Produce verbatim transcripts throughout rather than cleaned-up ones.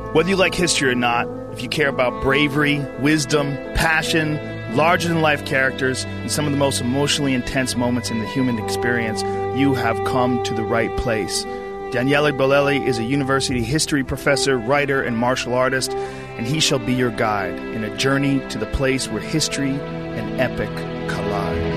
Whether you like history or not, if you care about bravery, wisdom, passion, larger-than-life characters, and some of the most emotionally intense moments in the human experience, you have come to the right place. Daniele Bolelli is a university history professor, writer, and martial artist, and he shall be your guide in a journey to the place where history and epic collide.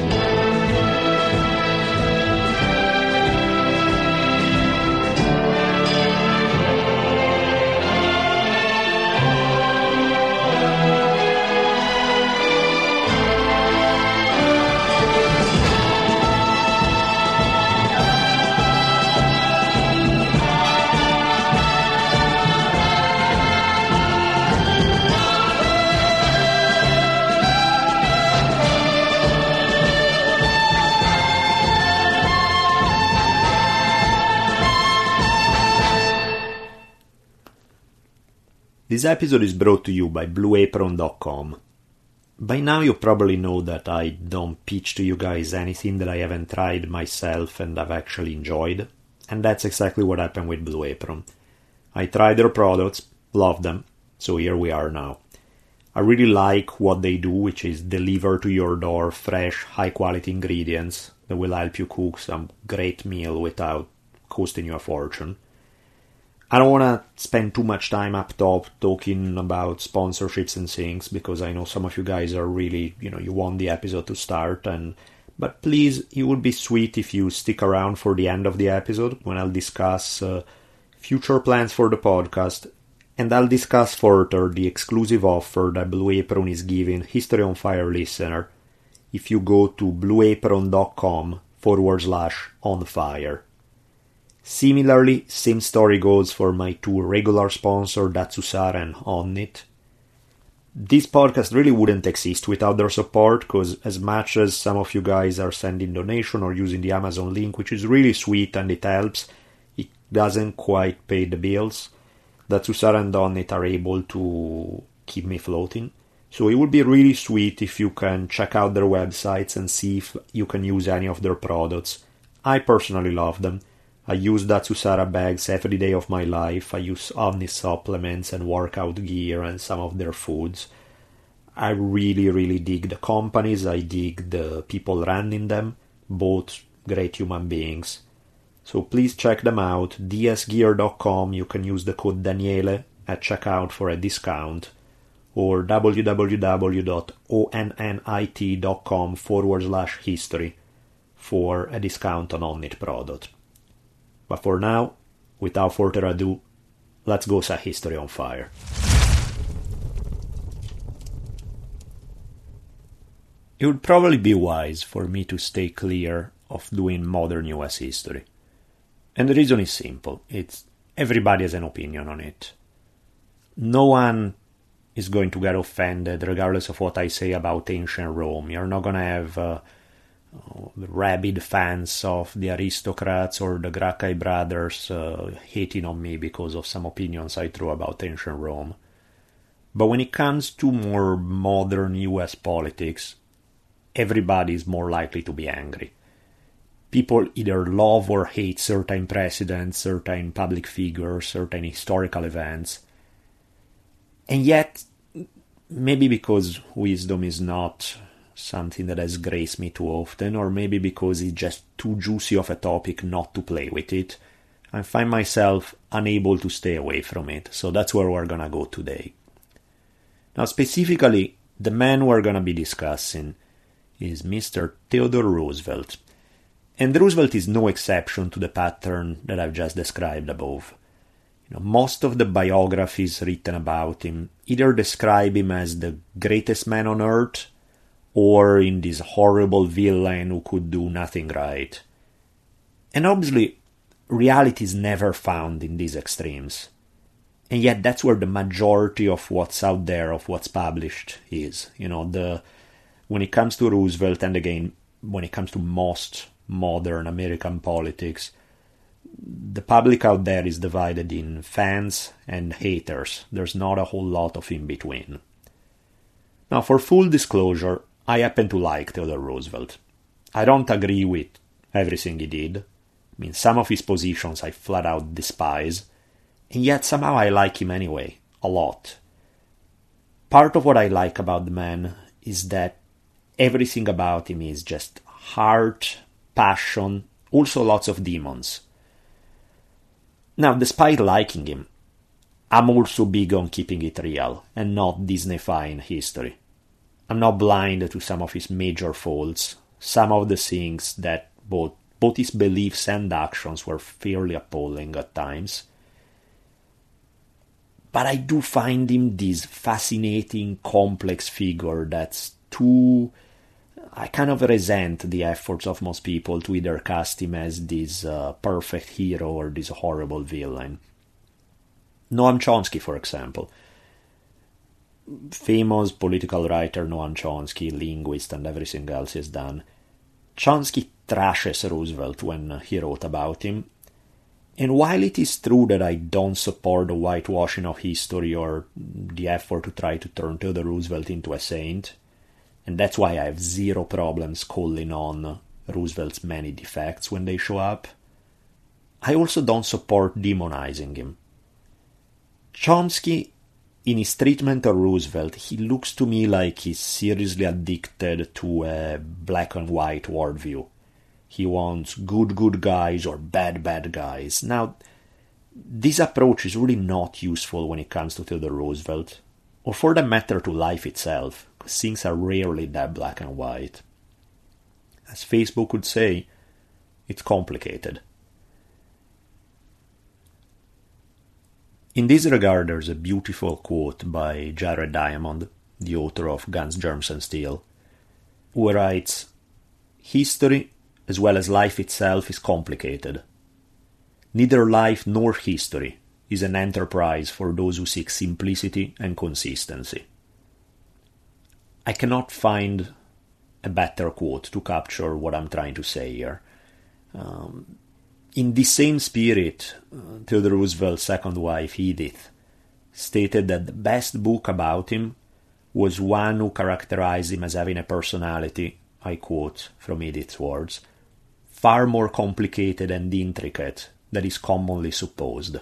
This episode is brought to you by Blue Apron dot com. By now you probably know that I don't pitch to you guys anything that I haven't tried myself and I've actually enjoyed, and that's exactly what happened with Blue Apron. I tried their products, loved them, so here we are now. I really like what they do, which is deliver to your door fresh, high-quality ingredients that will help you cook some great meal without costing you a fortune. I don't want to spend too much time up top talking about sponsorships and things, because I know some of you guys are really, you know, you want the episode to start, and but please, it would be sweet if you stick around for the end of the episode when I'll discuss uh, future plans for the podcast, and I'll discuss further the exclusive offer that Blue Apron is giving History on Fire listener if you go to blueapron.com forward slash on fire. Similarly, same story goes for my two regular sponsors, Datsusara and Onnit. This podcast really wouldn't exist without their support, because as much as some of you guys are sending donation or using the Amazon link, which is really sweet and it helps, it doesn't quite pay the bills. Datsusara and Onnit are able to keep me floating. So it would be really sweet if you can check out their websites and see if you can use any of their products. I personally love them. I use Datsusara bags every day of my life. I use Onnit supplements and workout gear and some of their foods. I really, really dig the companies. I dig the people running them. Both great human beings. So please check them out. d s gear dot com. You can use the code Daniele at checkout for a discount. Or www.onnit.com forward slash history for a discount on Onnit product. But for now, without further ado, let's go set history on fire. It would probably be wise for me to stay clear of doing modern U S history. And the reason is simple. It's everybody has an opinion on it. No one is going to get offended regardless of what I say about ancient Rome. You're not going to have Uh, rabid fans of the aristocrats or the Gracchi brothers uh, hating on me because of some opinions I threw about ancient Rome. But when it comes to more modern U S politics, everybody is more likely to be angry. People either love or hate certain presidents, certain public figures, certain historical events. And yet, maybe because wisdom is not something that has graced me too often, or maybe because it's just too juicy of a topic not to play with it, I find myself unable to stay away from it. So that's where we're gonna go today. Now, specifically, the man we're gonna be discussing is Mister Theodore Roosevelt. And Roosevelt is no exception to the pattern that I've just described above. You know, most of the biographies written about him either describe him as the greatest man on earth, or in this horrible villain who could do nothing right. And obviously, reality is never found in these extremes. And yet that's where the majority of what's out there, of what's published, is. You know, the when it comes to Roosevelt, and again, when it comes to most modern American politics, the public out there is divided in fans and haters. There's not a whole lot of in between. Now, for full disclosure, I happen to like Theodore Roosevelt. I don't agree with everything he did. I mean, some of his positions I flat out despise. And yet somehow I like him anyway, a lot. Part of what I like about the man is that everything about him is just heart, passion, also lots of demons. Now, despite liking him, I'm also big on keeping it real and not Disneyfying history. I'm not blind to some of his major faults, some of the things that both, both his beliefs and actions were fairly appalling at times. But I do find him this fascinating, complex figure that's too... I kind of resent the efforts of most people to either cast him as this uh, perfect hero or this horrible villain. Noam Chomsky, for example. Famous political writer Noam Chomsky, linguist and everything else is done. Chomsky trashes Roosevelt when he wrote about him. And while it is true that I don't support the whitewashing of history or the effort to try to turn Theodore Roosevelt into a saint, and that's why I have zero problems calling on Roosevelt's many defects when they show up, I also don't support demonizing him. Chomsky, in his treatment of Roosevelt, he looks to me like he's seriously addicted to a black and white worldview. He wants good good guys or bad bad guys. Now, this approach is really not useful when it comes to Theodore Roosevelt, or for that matter to life itself, because things are rarely that black and white. As Facebook would say, it's complicated. In this regard, there's a beautiful quote by Jared Diamond, the author of Guns, Germs and Steel, who writes, "History, as well as life itself, is complicated. Neither life nor history is an enterprise for those who seek simplicity and consistency." I cannot find a better quote to capture what I'm trying to say here. Um, in the same spirit, uh, Theodore Roosevelt's second wife, Edith, stated that the best book about him was one who characterized him as having a personality, I quote from Edith's words, far more complicated and intricate than is commonly supposed.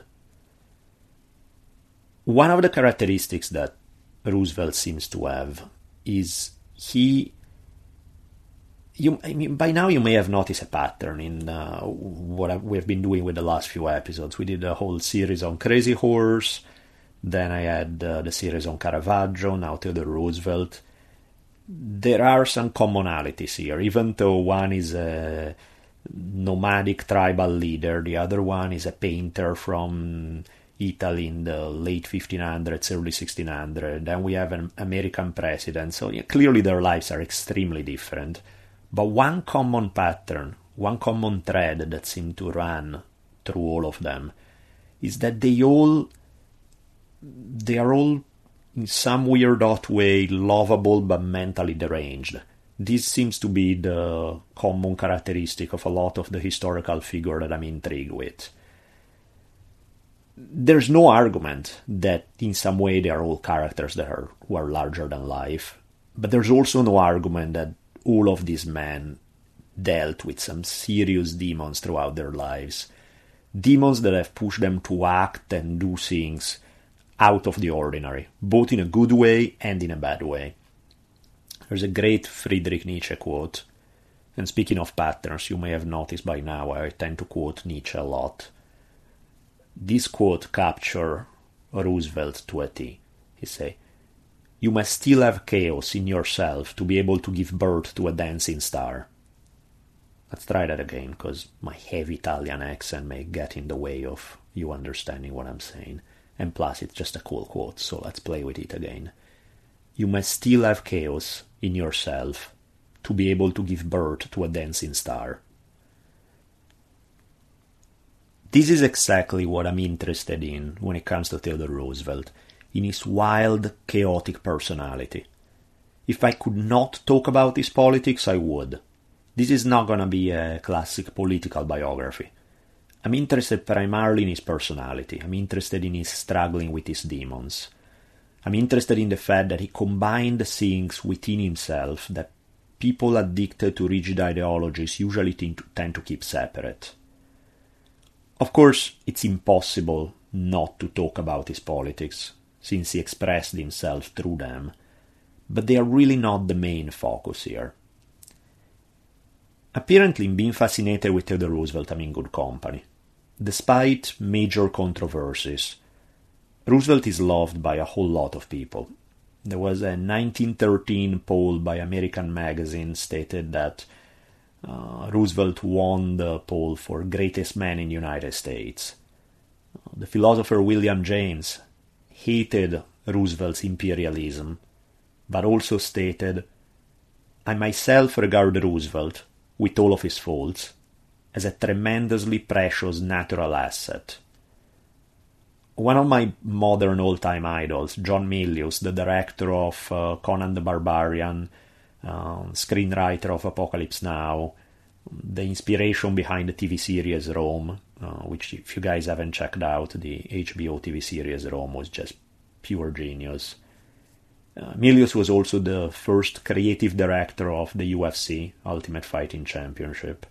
One of the characteristics that Roosevelt seems to have is he... You, I mean, by now you may have noticed a pattern in uh, what we've been doing with the last few episodes. We did a whole series on Crazy Horse, then I had uh, the series on Caravaggio, now Theodore Roosevelt. There are some commonalities here, even though one is a nomadic tribal leader, the other one is a painter from Italy in the late fifteen hundreds, early sixteen hundreds, then we have an American president, so yeah, clearly their lives are extremely different. But one common pattern, one common thread that seemed to run through all of them is that they all, they are all in some weird odd way lovable but mentally deranged. This seems to be the common characteristic of a lot of the historical figure that I'm intrigued with. There's no argument that in some way they are all characters that are, who are larger than life, but there's also no argument that all of these men dealt with some serious demons throughout their lives. Demons that have pushed them to act and do things out of the ordinary, both in a good way and in a bad way. There's a great Friedrich Nietzsche quote, and speaking of patterns, you may have noticed by now I tend to quote Nietzsche a lot. This quote captures Roosevelt to a T. He say, "You must still have chaos in yourself to be able to give birth to a dancing star." Let's try that again, because my heavy Italian accent may get in the way of you understanding what I'm saying. And plus, it's just a cool quote, so let's play with it again. "You must still have chaos in yourself to be able to give birth to a dancing star." This is exactly what I'm interested in when it comes to Theodore Roosevelt, in his wild, chaotic personality. If I could not talk about his politics, I would. This is not going to be a classic political biography. I'm interested primarily in his personality. I'm interested in his struggling with his demons. I'm interested in the fact that he combined things within himself that people addicted to rigid ideologies usually tend to, tend to keep separate. Of course, it's impossible not to talk about his politics, since he expressed himself through them, but they are really not the main focus here. Apparently, in being fascinated with Theodore Roosevelt, I'm in good company. Despite major controversies, Roosevelt is loved by a whole lot of people. There was a nineteen thirteen poll by American Magazine stated that uh, Roosevelt won the poll for greatest man in the United States. The philosopher William James hated Roosevelt's imperialism, but also stated, "I myself regard Roosevelt, with all of his faults, as a tremendously precious natural asset." One of my modern all-time idols, John Milius, the director of uh, Conan the Barbarian, uh, screenwriter of Apocalypse Now, the inspiration behind the T V series Rome, uh, which if you guys haven't checked out, the H B O T V series Rome was just pure genius. Uh, Milius was also the first creative director of the U F C, Ultimate Fighting Championship.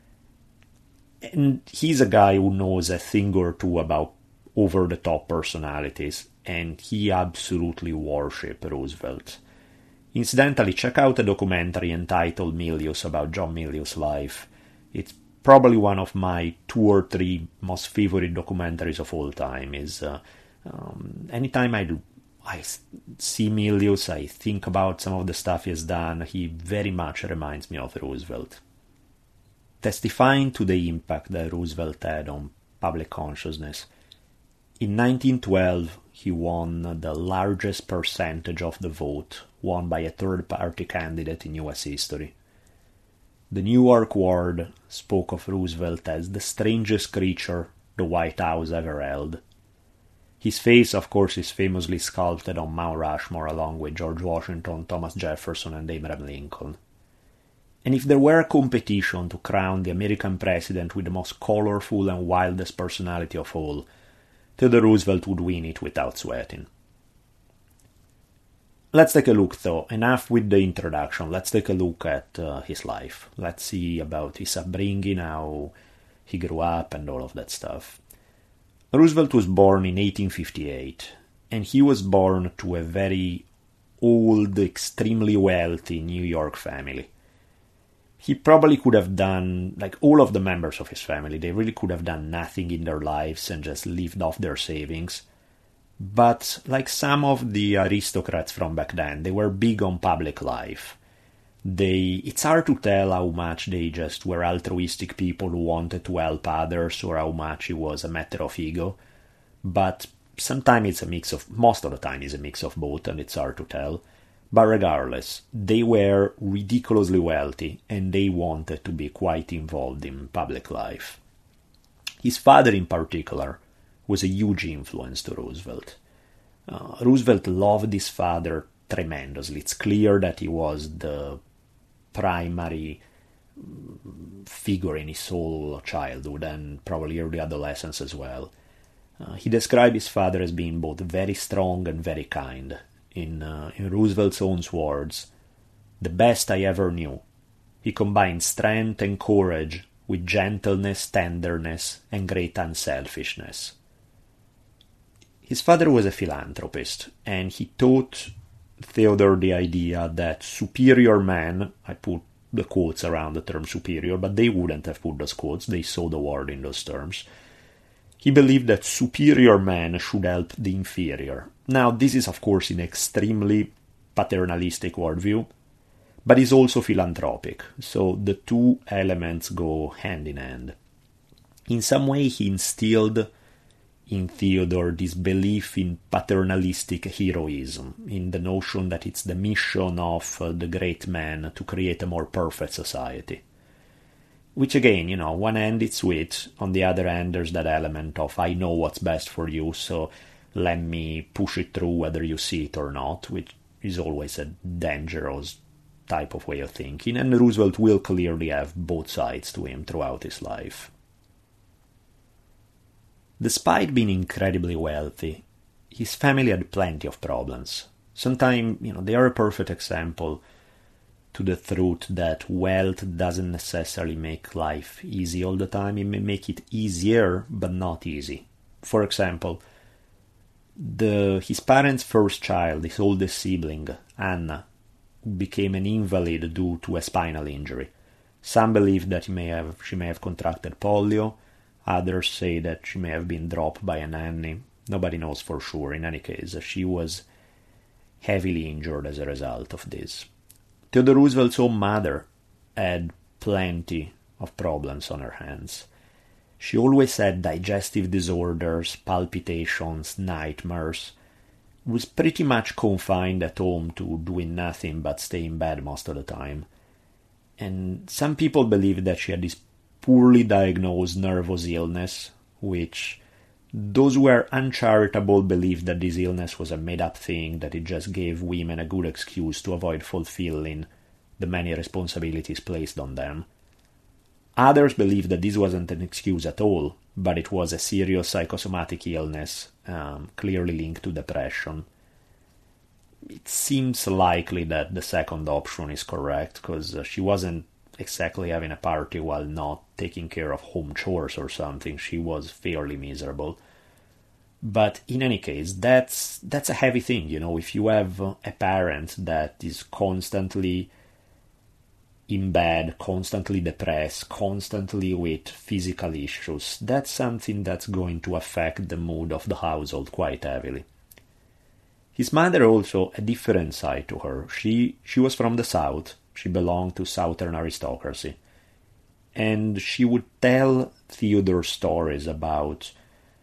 And he's a guy who knows a thing or two about over-the-top personalities, and he absolutely worshipped Roosevelt. Incidentally, check out a documentary entitled Milius about John Milius' life. It's probably one of my two or three most favorite documentaries of all time. Is uh, um, anytime I I see Milius, I think about some of the stuff he's done. He very much reminds me of Roosevelt. Testifying to the impact that Roosevelt had on public consciousness, in nineteen twelve he won the largest percentage of the vote won by a third-party candidate in U S history. The New York World spoke of Roosevelt as the strangest creature the White House ever held. His face, of course, is famously sculpted on Mount Rushmore along with George Washington, Thomas Jefferson, and Abraham Lincoln. And if there were a competition to crown the American president with the most colorful and wildest personality of all, Theodore Roosevelt would win it without sweating. Let's take a look, though. Enough with the introduction. Let's take a look at uh, his life. Let's see about his upbringing, how he grew up, and all of that stuff. Roosevelt was born in eighteen fifty-eight, and he was born to a very old, extremely wealthy New York family. He probably could have done, like all of the members of his family, they really could have done nothing in their lives and just lived off their savings. But like some of the aristocrats from back then, they were big on public life. They, it's hard to tell how much they just were altruistic people who wanted to help others or how much it was a matter of ego. But sometimes it's a mix of, most of the time it's a mix of both, and it's hard to tell. But regardless, they were ridiculously wealthy and they wanted to be quite involved in public life. His father in particular was a huge influence to Roosevelt. Uh, Roosevelt loved his father tremendously. It's clear that he was the primary figure in his whole childhood and probably early adolescence as well. Uh, he described his father as being both very strong and very kind. In, uh, in Roosevelt's own words, "The best I ever knew. He combined strength and courage with gentleness, tenderness, and great unselfishness." His father was a philanthropist, and he taught Theodore the idea that superior men, I put the quotes around the term superior, but they wouldn't have put those quotes, they saw the word in those terms. He believed that superior men should help the inferior. Now, this is of course an extremely paternalistic worldview, but is also philanthropic, so the two elements go hand in hand. In some way, he instilled in Theodore this belief in paternalistic heroism, in the notion that it's the mission of uh, the great man to create a more perfect society. Which again, you know, one hand it's sweet, on the other hand there's that element of I know what's best for you, so let me push it through whether you see it or not, which is always a dangerous type of way of thinking, and Roosevelt will clearly have both sides to him throughout his life. Despite being incredibly wealthy, his family had plenty of problems. Sometimes, you know, they are a perfect example to the truth that wealth doesn't necessarily make life easy all the time. It may make it easier, but not easy. For example, the his parents' first child, his oldest sibling, Anna, became an invalid due to a spinal injury. Some believe that he may have, she may have contracted polio. Others say that she may have been dropped by a nanny. Nobody knows for sure. In any case, she was heavily injured as a result of this. Theodore Roosevelt's own mother had plenty of problems on her hands. She always had digestive disorders, palpitations, nightmares, was pretty much confined at home to doing nothing but stay in bed most of the time. And some people believe that she had this poorly diagnosed nervous illness, which those who were uncharitable believed that this illness was a made-up thing, that it just gave women a good excuse to avoid fulfilling the many responsibilities placed on them. Others believed that this wasn't an excuse at all, but it was a serious psychosomatic illness, um, clearly linked to depression. It seems likely that the second option is correct, because uh, she wasn't exactly having a party while not taking care of home chores or something. She was fairly miserable. But in any case, that's that's a heavy thing, you know, if you have a parent that is constantly in bed, constantly depressed, constantly with physical issues, that's something that's going to affect the mood of the household quite heavily. His mother also a different side to her. She she was from the South. She belonged to Southern aristocracy. And she would tell Theodore stories about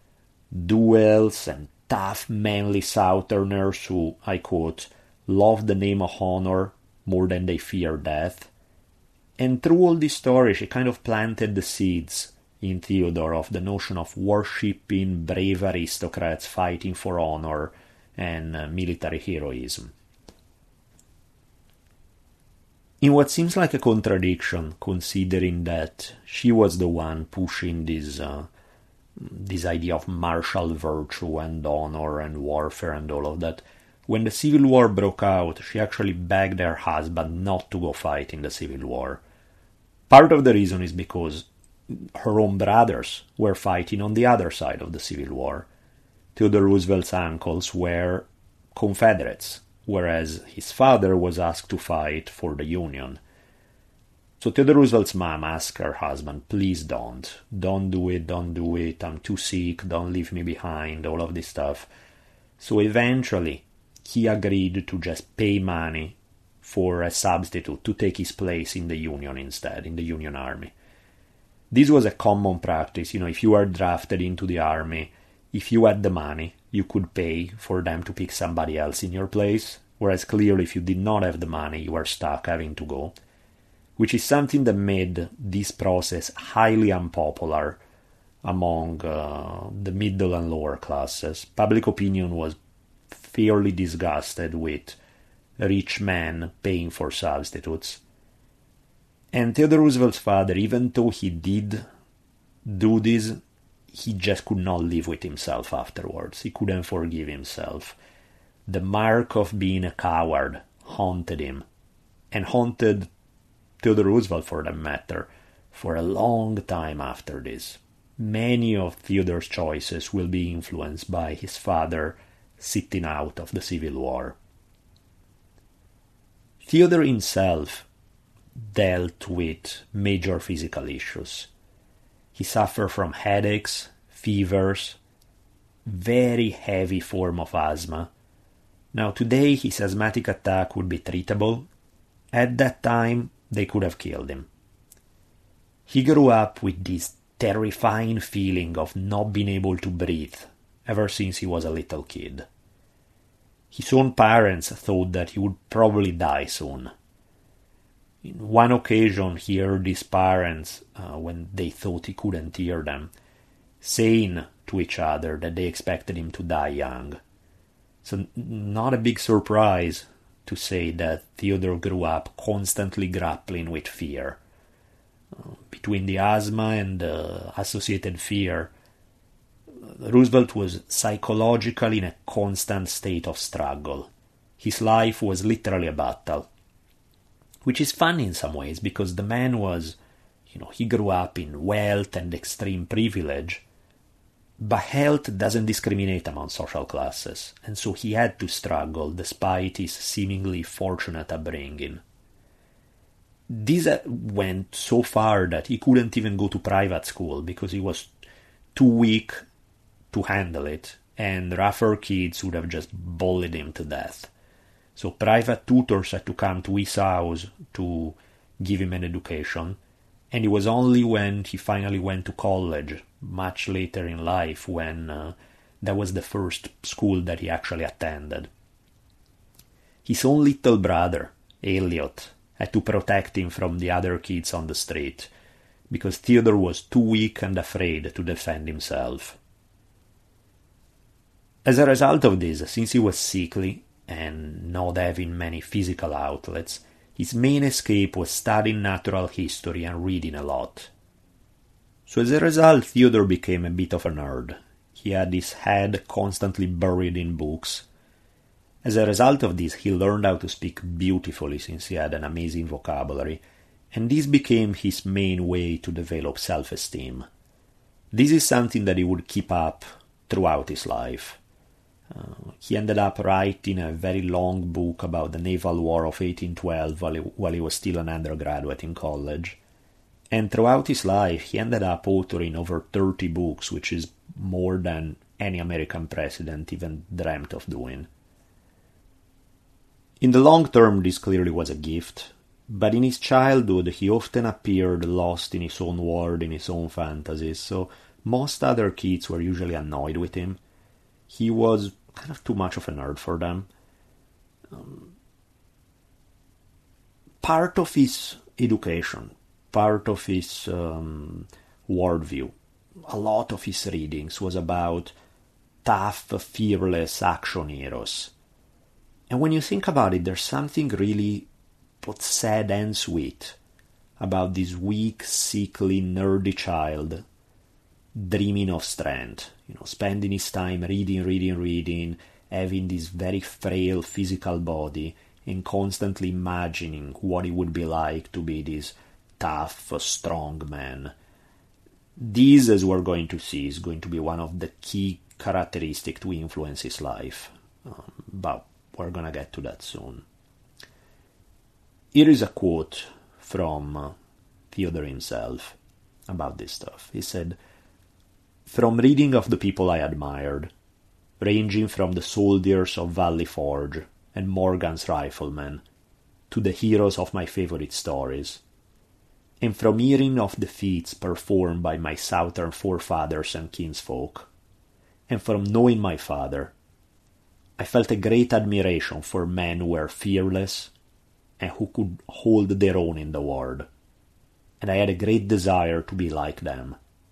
duels and tough, manly Southerners who, I quote, love the name of honor more than they fear death. And through all these stories, she kind of planted the seeds in Theodore of the notion of worshipping brave aristocrats fighting for honor and uh, military heroism. In what seems like a contradiction, considering that she was the one pushing this uh, this idea of martial virtue and honor and warfare and all of that, when the Civil War broke out, she actually begged her husband not to go fight in the Civil War. Part of the reason is because her own brothers were fighting on the other side of the Civil War. Theodore Roosevelt's uncles were Confederates, whereas his father was asked to fight for the Union. So Theodore Roosevelt's mom asked her husband, please don't. Don't do it, don't do it, I'm too sick, don't leave me behind, all of this stuff. So eventually, he agreed to just pay money for a substitute to take his place in the Union instead, in the Union Army. This was a common practice, you know, if you were drafted into the army, if you had the money, you could pay for them to pick somebody else in your place, whereas clearly if you did not have the money, you were stuck having to go, which is something that made this process highly unpopular among uh, the middle and lower classes. Public opinion was fairly disgusted with rich men paying for substitutes. And Theodore Roosevelt's father, even though he did do this, he just could not live with himself afterwards. He couldn't forgive himself. The mark of being a coward haunted him, and haunted Theodore Roosevelt for that matter, for a long time after this. Many of Theodore's choices will be influenced by his father sitting out of the Civil War. Theodore himself dealt with major physical issues. He suffered from headaches, fevers, very heavy form of asthma. Now today his asthmatic attack would be treatable. At that time they could have killed him. He grew up with this terrifying feeling of not being able to breathe ever since he was a little kid. His own parents thought that he would probably die soon. In one occasion he heard his parents, uh, when they thought he couldn't hear them, saying to each other that they expected him to die young. So not a big surprise to say that Theodore grew up constantly grappling with fear. Uh, between the asthma and the associated fear, Roosevelt was psychologically in a constant state of struggle. His life was literally a battle. Which is funny in some ways, because the man was, you know, he grew up in wealth and extreme privilege, But health doesn't discriminate among social classes, and so he had to struggle despite his seemingly fortunate upbringing. This went so far that he couldn't even go to private school because he was too weak to handle it, and rougher kids would have just bullied him to death. So private tutors had to come to his house to give him an education, and it was only when he finally went to college, much later in life, when uh, that was the first school that he actually attended. His own little brother, Elliot, had to protect him from the other kids on the street, because Theodore was too weak and afraid to defend himself. As a result of this, since he was sickly and not having many physical outlets, his main escape was studying natural history and reading a lot. So as a result, Theodore became a bit of a nerd. He had his head constantly buried in books. As a result of this, he learned how to speak beautifully since he had an amazing vocabulary, and this became his main way to develop self-esteem. This is something that he would keep up throughout his life. Uh, he ended up writing a very long book about the Naval War of eighteen twelve while he, while he was still an undergraduate in college. And throughout his life, he ended up authoring over thirty books, which is more than any American president even dreamt of doing. In the long term, this clearly was a gift, but in his childhood, he often appeared lost in his own world, in his own fantasies, so most other kids were usually annoyed with him. He was kind of too much of a nerd for them. Um, part of his education, part of his um, worldview, a lot of his readings was about tough, fearless action heroes. And when you think about it, there's something really both sad and sweet about this weak, sickly, nerdy child dreaming of strength, you know, spending his time reading, reading, reading, having this very frail physical body, and constantly imagining what it would be like to be this tough, strong man. This, as we're going to see, is going to be one of the key characteristics to influence his life. Um, but we're going to get to that soon. Here is a quote from uh, Theodore himself about this stuff. He said, "From reading of the people I admired, ranging from the soldiers of Valley Forge and Morgan's riflemen to the heroes of my favorite stories, and from hearing of the feats performed by my southern forefathers and kinsfolk, and from knowing my father, I felt a great admiration for men who were fearless and who could hold their own in the world, and I had a great desire to be like them.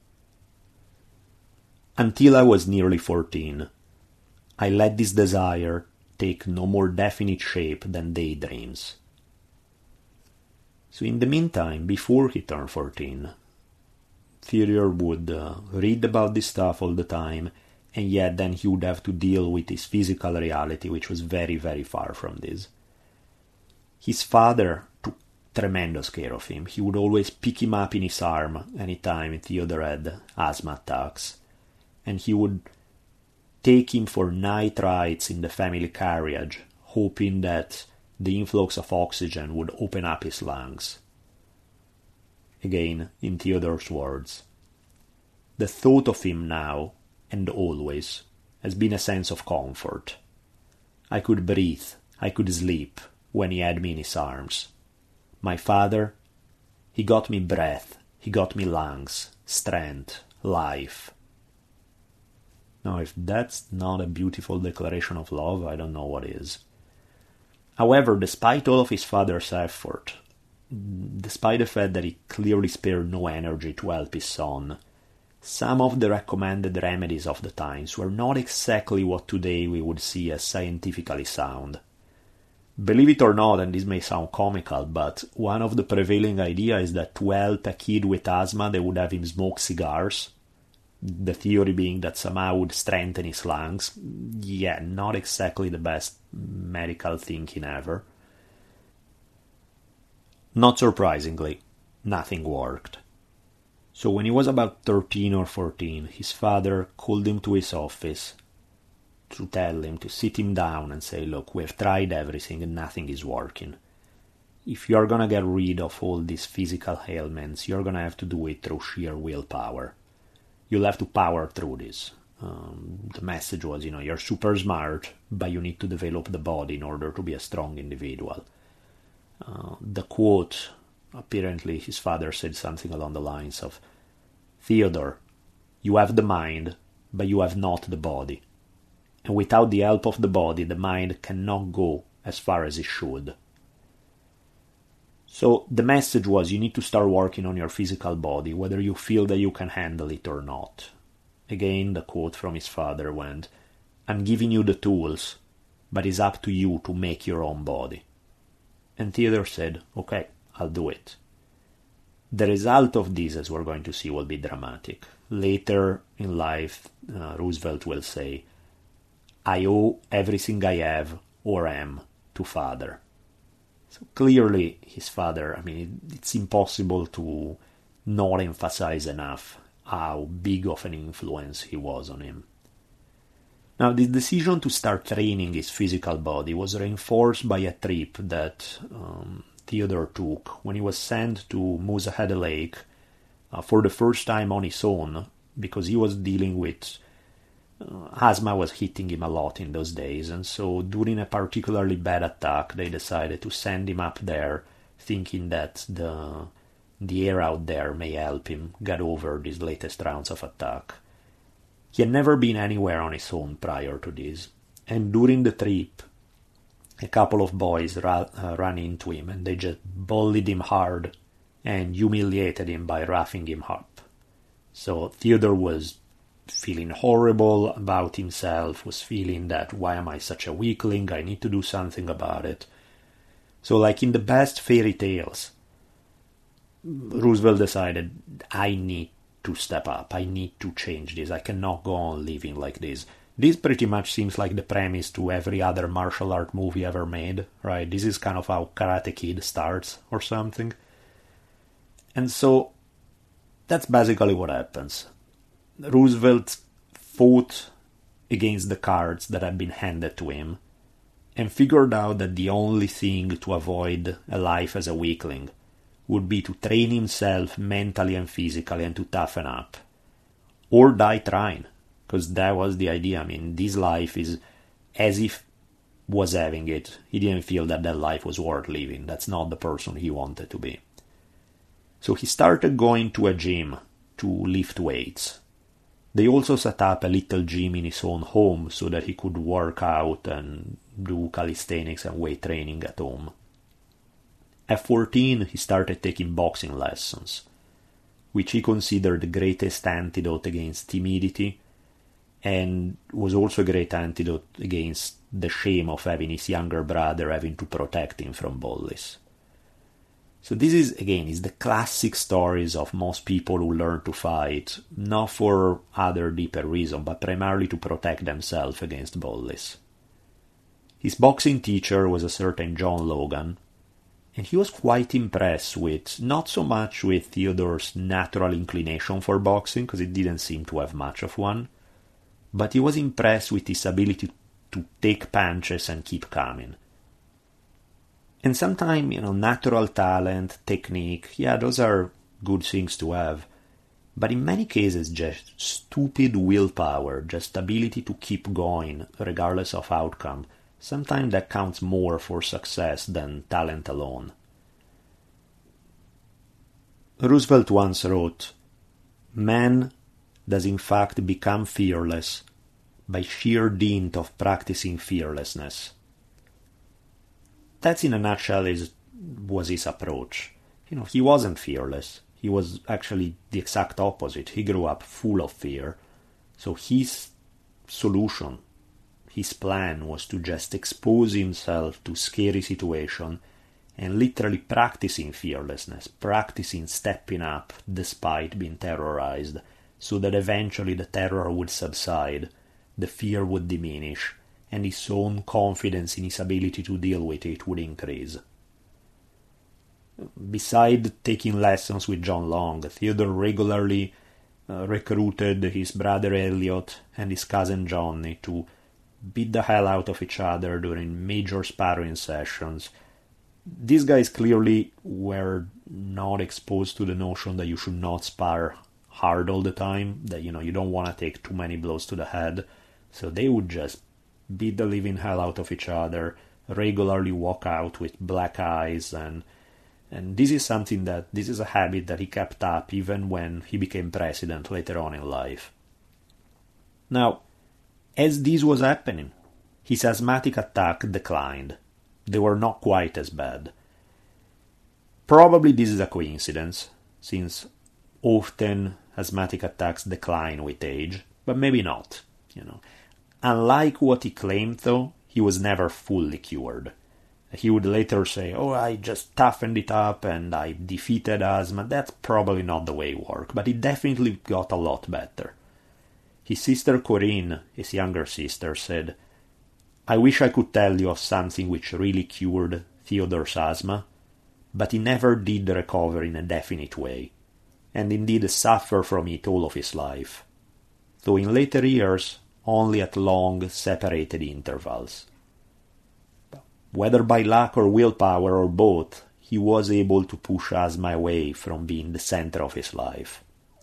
Until I was nearly fourteen, I let this desire take no more definite shape than daydreams." So in the meantime, before he turned fourteen, Theodore would uh, read about this stuff all the time, and yet then he would have to deal with his physical reality, which was very, very far from this. His father took tremendous care of him. He would always pick him up in his arm anytime Theodore had asthma attacks, and he would take him for night rides in the family carriage, hoping that the influx of oxygen would open up his lungs. Again, in Theodore's words, "The thought of him now, and always, has been a sense of comfort. I could breathe, I could sleep, when he had me in his arms. My father, he got me breath, he got me lungs, strength, life." Now, if that's not a beautiful declaration of love, I don't know what is. However, despite all of his father's effort, despite the fact that he clearly spared no energy to help his son, some of the recommended remedies of the times were not exactly what today we would see as scientifically sound. Believe it or not, and this may sound comical, but one of the prevailing ideas is that to help a kid with asthma, they would have him smoke cigars. The theory being that somehow would strengthen his lungs. Yeah, not exactly the best medical thinking ever. Not surprisingly, nothing worked. So when he was about thirteen or fourteen, his father called him to his office to tell him, to sit him down and say, look, we've tried everything and nothing is working. If you're going to get rid of all these physical ailments, you're going to have to do it through sheer willpower. You'll have to power through this. Um, the message was, you know, you're super smart, but you need to develop the body in order to be a strong individual. Uh, the quote, apparently his father said something along the lines of, Theodore, you have the mind, but you have not the body. And without the help of the body, the mind cannot go as far as it should. So the message was, you need to start working on your physical body, whether you feel that you can handle it or not. Again, the quote from his father went, I'm giving you the tools, but it's up to you to make your own body. And Theodore said, okay, I'll do it. The result of this, as we're going to see, will be dramatic. Later in life, uh, Roosevelt will say, I owe everything I have or am to father. So clearly his father, I mean, it's impossible to not emphasize enough how big of an influence he was on him. Now, the decision to start training his physical body was reinforced by a trip that um, Theodore took when he was sent to Moosehead Lake uh, for the first time on his own, because he was dealing with uh, asthma was hitting him a lot in those days, and so during a particularly bad attack they decided to send him up there, thinking that the the air out there may help him get over these latest rounds of attack. He had never been anywhere on his own prior to this, and during the trip a couple of boys ra- uh, ran into him and they just bullied him hard and humiliated him by roughing him up. So Theodore was feeling horrible about himself, was feeling that, why am I such a weakling, I need to do something about it. So like in the best fairy tales, Roosevelt decided, I need to step up, I need to change this, I cannot go on living like this. This pretty much seems like the premise to every other martial art movie ever made, right? This is kind of how Karate Kid starts or something. And so that's basically what happens. Roosevelt fought against the cards that had been handed to him and figured out that the only thing to avoid a life as a weakling would be to train himself mentally and physically and to toughen up. Or die trying. Because that was the idea. I mean, this life is as if was having it. He didn't feel that that life was worth living. That's not the person he wanted to be. So he started going to a gym to lift weights. They also set up a little gym in his own home so that he could work out and do calisthenics and weight training at home. At fourteen, he started taking boxing lessons, which he considered the greatest antidote against timidity, and was also a great antidote against the shame of having his younger brother having to protect him from bullies. So this is, again, is the classic stories of most people who learn to fight, not for other deeper reason, but primarily to protect themselves against bullies. His boxing teacher was a certain John Logan, and he was quite impressed with, not so much with Theodore's natural inclination for boxing, because it didn't seem to have much of one, but he was impressed with his ability to take punches and keep coming. And sometimes, you know, natural talent, technique, yeah, those are good things to have. But in many cases, just stupid willpower, just ability to keep going, regardless of outcome, sometimes that counts more for success than talent alone. Roosevelt once wrote, "Man does in fact become fearless by sheer dint of practicing fearlessness." That's in a nutshell is was his approach. You know, he wasn't fearless. He was actually the exact opposite. He grew up full of fear. So his solution, his plan was to just expose himself to scary situation and literally practicing fearlessness, practicing stepping up despite being terrorized, so that eventually the terror would subside, the fear would diminish, and his own confidence in his ability to deal with it would increase. Beside taking lessons with John Long, Theodore regularly uh, recruited his brother Elliot and his cousin Johnny to beat the hell out of each other during major sparring sessions. These guys clearly were not exposed to the notion that you should not spar hard all the time, that, you know, you don't want to take too many blows to the head, so they would just beat the living hell out of each other, regularly walk out with black eyes, and and this is something that, this is a habit that he kept up even when he became president later on in life. Now, as this was happening, his asthmatic attack declined. They were not quite as bad. Probably this is a coincidence, since often asthmatic attacks decline with age, but maybe not, you know. Unlike what he claimed, though, he was never fully cured. He would later say, oh, I just toughened it up and I defeated asthma. That's probably not the way it worked, but it definitely got a lot better. His sister Corinne, his younger sister, said, I wish I could tell you of something which really cured Theodore's asthma, but he never did recover in a definite way, and indeed suffered from it all of his life, though in later years only at long, separated intervals. Whether by luck or willpower or both, he was able to push asthma away from being the center of his life.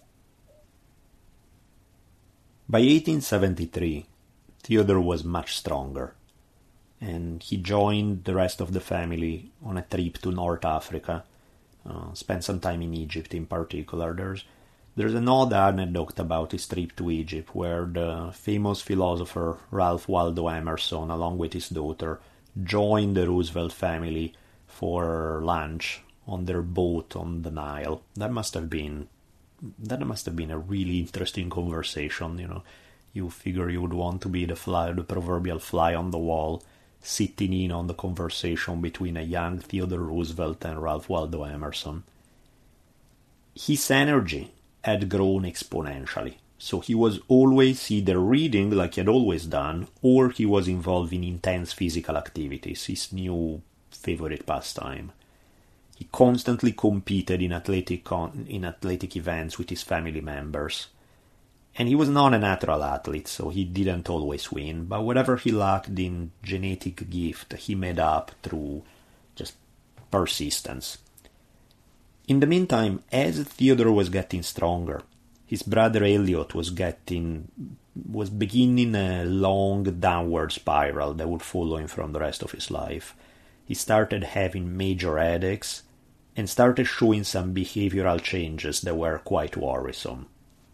By eighteen seventy-three, Theodore was much stronger, and he joined the rest of the family on a trip to North Africa, uh, spent some time in Egypt in particular. There's, there's an odd anecdote about his trip to Egypt, where the famous philosopher Ralph Waldo Emerson, along with his daughter, joined the Roosevelt family for lunch on their boat on the Nile. That must have been that must have been a really interesting conversation. You know, you figure you would want to be the fly, the proverbial fly on the wall, sitting in on the conversation between a young Theodore Roosevelt and Ralph Waldo Emerson. His energy had grown exponentially. So he was always either reading, like he had always done, or he was involved in intense physical activities, his new favorite pastime. He constantly competed in athletic con- in athletic events with his family members. And he was not a natural athlete, so he didn't always win, but whatever he lacked in genetic gift, he made up through just persistence. In the meantime, as Theodore was getting stronger, his brother Elliot was getting, was beginning a long downward spiral that would follow him from the rest of his life. He started having major headaches and started showing some behavioral changes that were quite worrisome.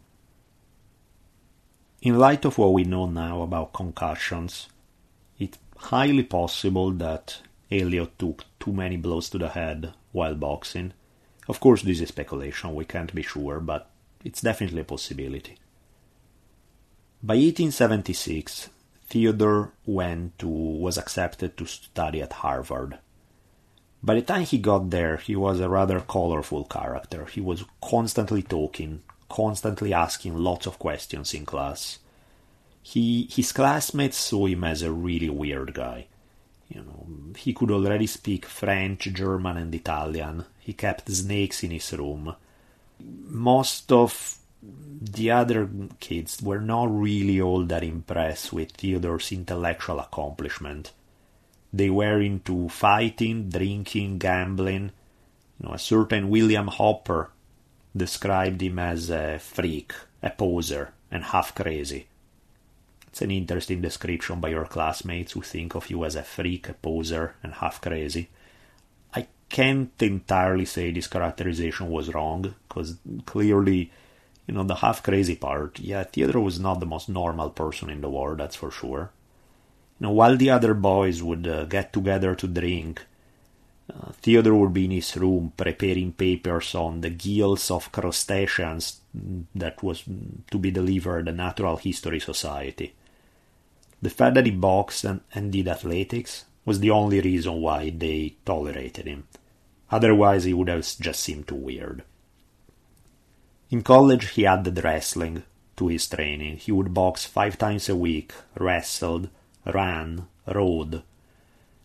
In light of what we know now about concussions, it's highly possible that Elliot took too many blows to the head while boxing. Of course, this is speculation, we can't be sure, but it's definitely a possibility. By eighteen seventy-six, Theodore went to was accepted to study at Harvard. By the time he got there, he was a rather colorful character. He was constantly talking, constantly asking lots of questions in class. He his classmates saw him as a really weird guy. You know, he could already speak French, German, and Italian. He kept snakes in his room. Most of the other kids were not really all that impressed with Theodore's intellectual accomplishment. They were into fighting, drinking, gambling. You know, a certain William Hopper described him as a freak, a poser, and half crazy. It's an interesting description by your classmates who think of you as a freak, a poser, and half crazy. I can't entirely say this characterization was wrong, because clearly, you know, the half-crazy part, yeah, Theodore was not the most normal person in the world, that's for sure. You know, while the other boys would uh, get together to drink, uh, Theodore would be in his room preparing papers on the gills of crustaceans that was to be delivered at the Natural History Society. The fact that he boxed and, and did athletics was the only reason why they tolerated him. Otherwise, he would have just seemed too weird. In college, he added wrestling to his training. He would box five times a week, wrestled, ran, rode.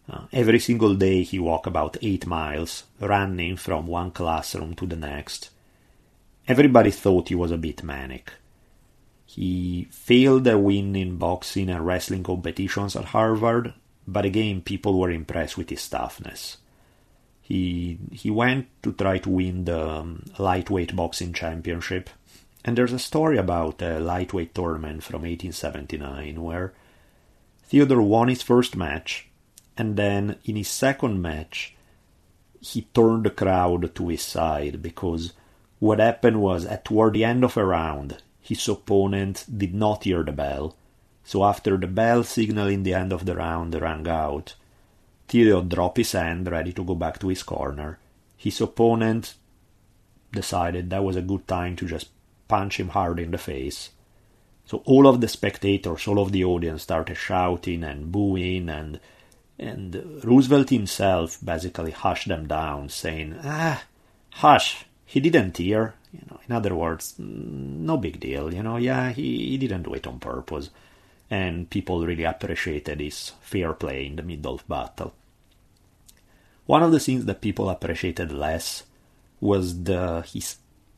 Uh, every single day he walked about eight miles, running from one classroom to the next. Everybody thought he was a bit manic. He failed a win in boxing and wrestling competitions at Harvard, but again people were impressed with his toughness. He he went to try to win the um, lightweight boxing championship, and there's a story about a lightweight tournament from eighteen seventy-nine where Theodore won his first match, and then in his second match he turned the crowd to his side, because what happened was at toward the end of a round his opponent did not hear the bell, so after the bell signaling the end of the round rang out, Theodore dropped his hand ready to go back to his corner. His opponent decided that was a good time to just punch him hard in the face. So all of the spectators, all of the audience started shouting and booing, and and Roosevelt himself basically hushed them down, saying, ah, hush, he didn't hear. You know, in other words, no big deal, you know, yeah, he, he didn't do it on purpose. And people really appreciated his fair play in the middle of battle. One of the things that people appreciated less was the his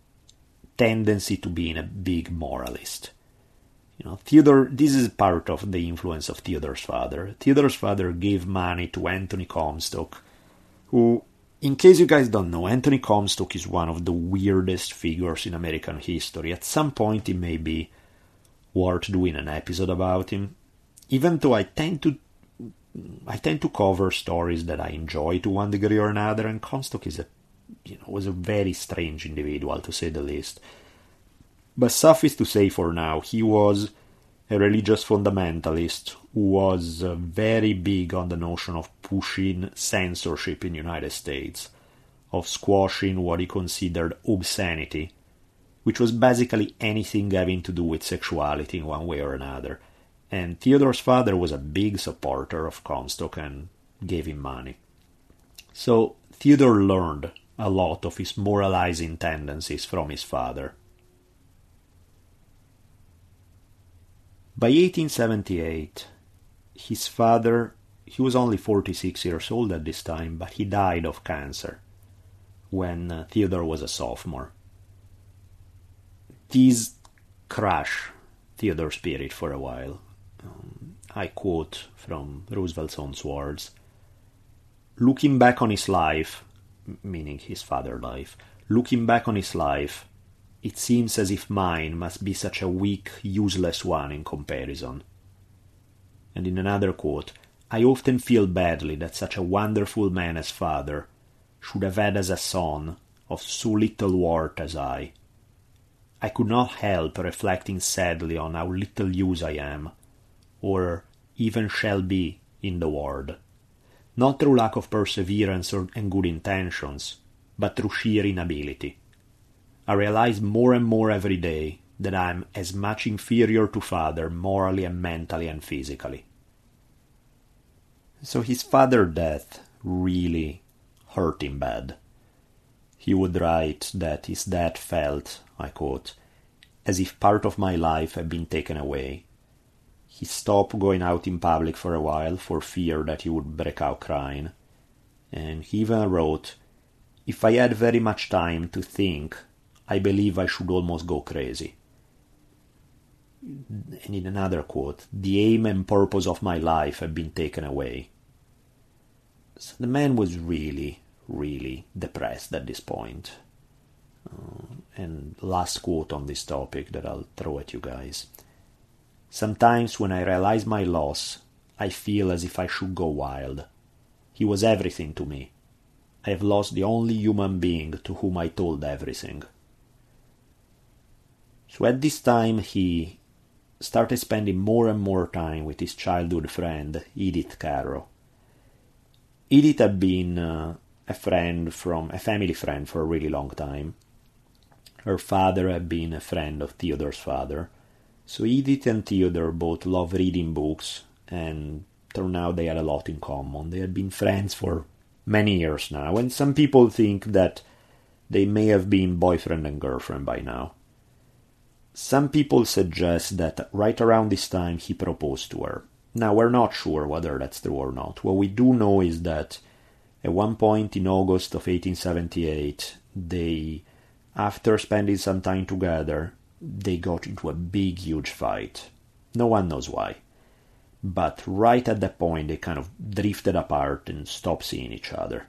tendency to being a big moralist. You know, Theodore, this is part of the influence of Theodore's father. Theodore's father gave money to Anthony Comstock, who, in case you guys don't know, Anthony Comstock is one of the weirdest figures in American history. At some point it may be worth doing an episode about him, even though I tend to I tend to cover stories that I enjoy to one degree or another, and Comstock is a you know was a very strange individual, to say the least. But suffice to say for now, he was a religious fundamentalist who was uh, very big on the notion of pushing censorship in the United States, of squashing what he considered obscenity, which was basically anything having to do with sexuality in one way or another. And Theodore's father was a big supporter of Comstock and gave him money. So Theodore learned a lot of his moralizing tendencies from his father. By eighteen seventy-eight, his father, he was only forty-six years old at this time, but he died of cancer when uh, Theodore was a sophomore. This crushed Theodore's spirit for a while. Um, I quote from Roosevelt's own words, "Looking back on his life," meaning his father's life, "looking back on his life, it seems as if mine must be such a weak, useless one in comparison." And in another quote, "I often feel badly that such a wonderful man as father should have had as a son of so little worth as I. I could not help reflecting sadly on how little use I am, or even shall be, in the world, not through lack of perseverance or, and good intentions, but through sheer inability. I realize more and more every day that I am as much inferior to father morally and mentally and physically." So his father's death really hurt him bad. He would write that his dad felt, I quote, "as if part of my life had been taken away." He stopped going out in public for a while for fear that he would break out crying. And he even wrote, "If I had very much time to think, I believe I should almost go crazy." And in another quote, "The aim and purpose of my life have been taken away." So the man was really, really depressed at this point. Uh, and last quote on this topic that I'll throw at you guys. "Sometimes when I realize my loss, I feel as if I should go wild. He was everything to me. I have lost the only human being to whom I told everything." So at this time he started spending more and more time with his childhood friend, Edith Caro. Edith had been uh, a friend from, a family friend for a really long time. Her father had been a friend of Theodore's father. So Edith and Theodore both loved reading books, and turned out they had a lot in common. They had been friends for many years now, and some people think that they may have been boyfriend and girlfriend by now. Some people suggest that right around this time he proposed to her, Now, we're not sure whether that's true or not. What we do know is that at one point in August of eighteen seventy-eight, they, after spending some time together, they got into a big, huge fight. No one knows why. But right at that point, they kind of drifted apart and stopped seeing each other.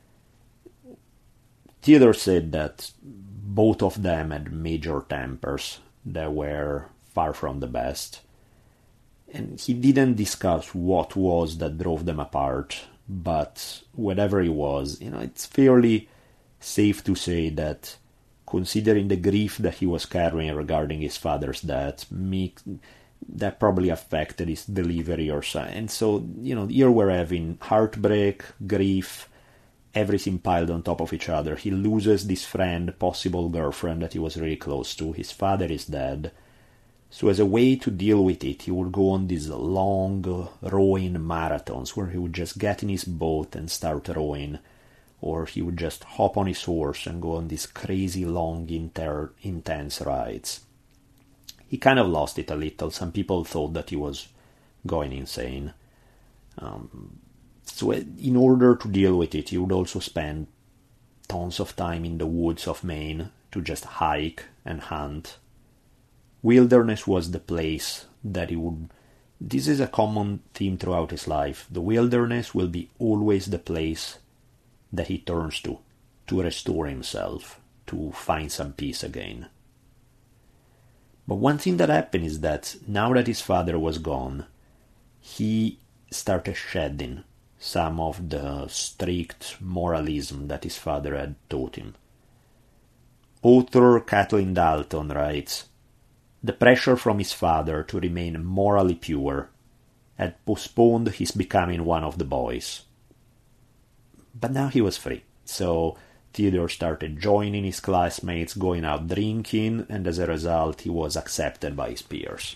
Theodore said that both of them had major tempers that were far from the best. And he didn't discuss what was that drove them apart, but whatever it was, you know, it's fairly safe to say that, considering the grief that he was carrying regarding his father's death, me, that probably affected his delivery or so. And so, you know, here we're having heartbreak, grief, everything piled on top of each other. He loses this friend, possible girlfriend that he was really close to. His father is dead. So as a way to deal with it, he would go on these long rowing marathons where he would just get in his boat and start rowing, or he would just hop on his horse and go on these crazy long, inter- intense rides. He kind of lost it a little. Some people thought that he was going insane. Um, so in order to deal with it, he would also spend tons of time in the woods of Maine to just hike and hunt. Wilderness was the place that he would... This is a common theme throughout his life. The wilderness will be always the place that he turns to, to restore himself, to find some peace again. But one thing that happened is that now that his father was gone, he started shedding some of the strict moralism that his father had taught him. Author Kathleen Dalton writes, "The pressure from his father to remain morally pure had postponed his becoming one of the boys." But now he was free, so Theodore started joining his classmates, going out drinking, and as a result he was accepted by his peers.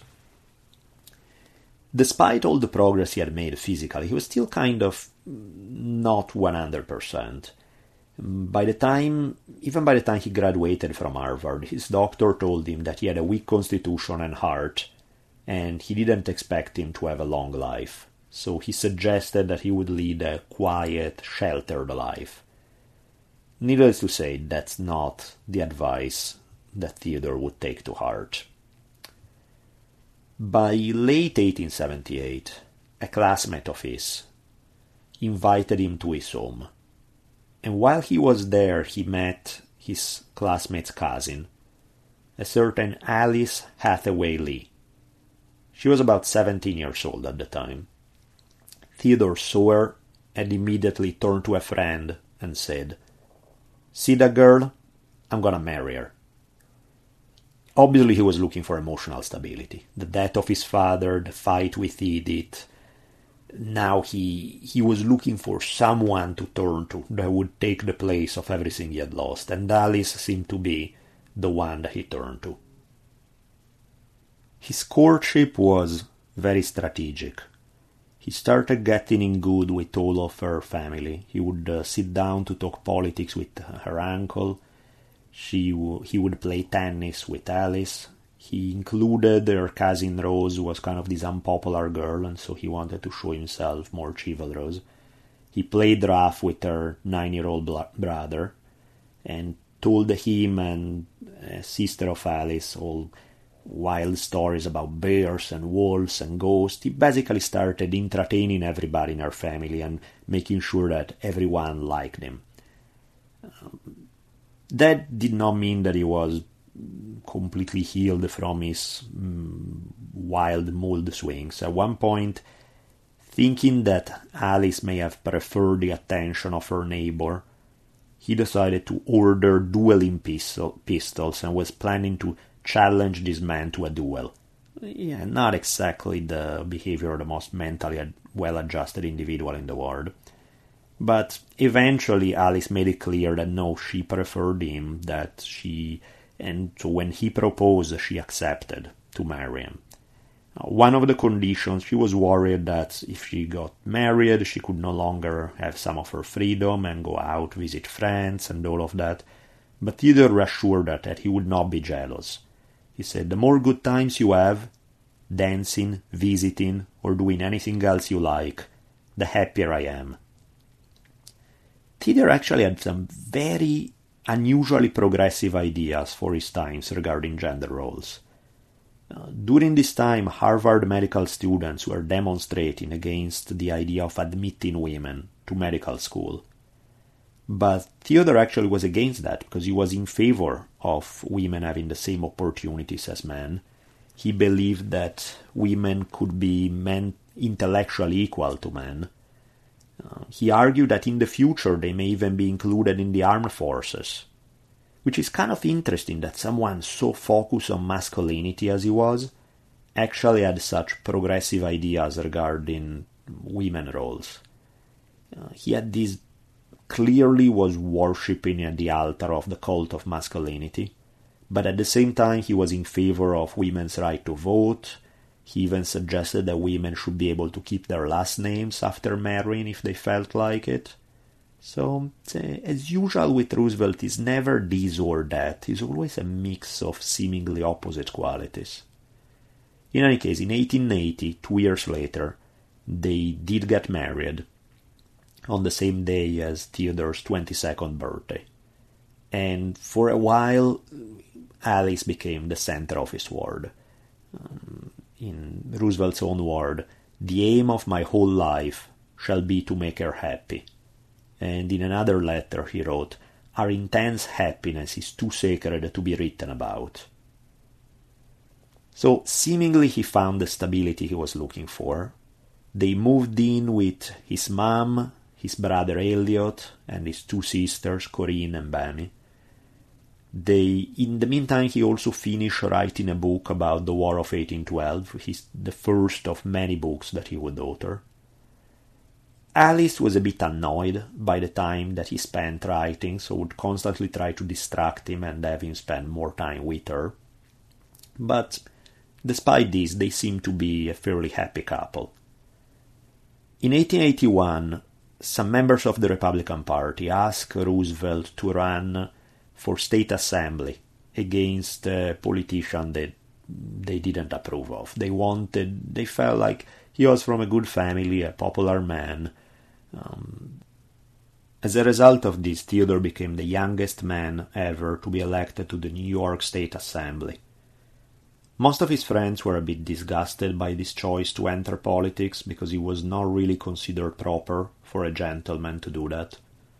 Despite all the progress he had made physically, he was still kind of not one hundred percent. By the time, even by the time he graduated from Harvard, his doctor told him that he had a weak constitution and heart, and he didn't expect him to have a long life. So he suggested that he would lead a quiet, sheltered life. Needless to say, that's not the advice that Theodore would take to heart. By late eighteen seventy-eight, a classmate of his invited him to his home. And while he was there, he met his classmate's cousin, a certain Alice Hathaway Lee. She was about seventeen years old at the time. Theodore saw her and immediately turned to a friend and said, "See that girl? I'm gonna marry her." Obviously he was looking for emotional stability. The death of his father, the fight with Edith. Now he he was looking for someone to turn to that would take the place of everything he had lost, and Alice seemed to be the one that he turned to. His courtship was very strategic. He started getting in good with all of her family. He would uh, sit down to talk politics with her uncle. She w- he would play tennis with Alice. He included her cousin Rose, who was kind of this unpopular girl, and so he wanted to show himself more chivalrous. He played rough with her nine-year-old bl- brother, and told him and a sister of Alice all wild stories about bears and wolves and ghosts. He basically started entertaining everybody in her family and making sure that everyone liked him. Um, that did not mean that he was completely healed from his mm, wild mood swings. At one point, thinking that Alice may have preferred the attention of her neighbor, he decided to order dueling pistol, pistols and was planning to challenge this man to a duel. Yeah, not exactly the behavior of the most mentally well-adjusted individual in the world. But eventually Alice made it clear that no, she preferred him, that she... and so when he proposed, she accepted to marry him. One of the conditions, she was worried that if she got married, she could no longer have some of her freedom and go out, visit friends, and all of that. But Theodore assured her that he would not be jealous. He said, "The more good times you have, dancing, visiting, or doing anything else you like, the happier I am. Theodore actually had some very unusually progressive ideas for his times regarding gender roles. Uh, during this time, Harvard medical students were demonstrating against the idea of admitting women to medical school. But Theodore actually was against that because he was in favor of women having the same opportunities as men. He believed that women could be men intellectually equal to men. Uh, he argued that in the future they may even be included in the armed forces, which is kind of interesting that someone so focused on masculinity as he was actually had such progressive ideas regarding women roles. Uh, he had these clearly was worshipping at the altar of the cult of masculinity, but at the same time he was in favor of women's right to vote. He even suggested that women should be able to keep their last names after marrying if they felt like it. So, as usual with Roosevelt, it's never this or that. It's always a mix of seemingly opposite qualities. In any case, in eighteen eighty, two years later, they did get married on the same day as Theodore's twenty-second birthday. And for a while, Alice became the center of his world. Um, in Roosevelt's own word, the aim of my whole life shall be to make her happy. And in another letter he wrote, our intense happiness is too sacred to be written about. So seemingly he found the stability he was looking for. They moved in with his mom, his brother Elliot, and his two sisters, Corinne and Bammy. They, in the meantime, he also finished writing a book about the War of eighteen twelve, his, the first of many books that he would author. Alice was a bit annoyed by the time that he spent writing, so would constantly try to distract him and have him spend more time with her. But despite this, they seemed to be a fairly happy couple. In eighteen eighty-one, some members of the Republican Party asked Roosevelt to run for state assembly against a politician that they didn't approve of. They wanted, they felt like he was from a good family, a popular man. Um, as a result of this, Theodore became the youngest man ever to be elected to the New York State Assembly. Most of his friends were a bit disgusted by this choice to enter politics because he was not really considered proper for a gentleman to do that.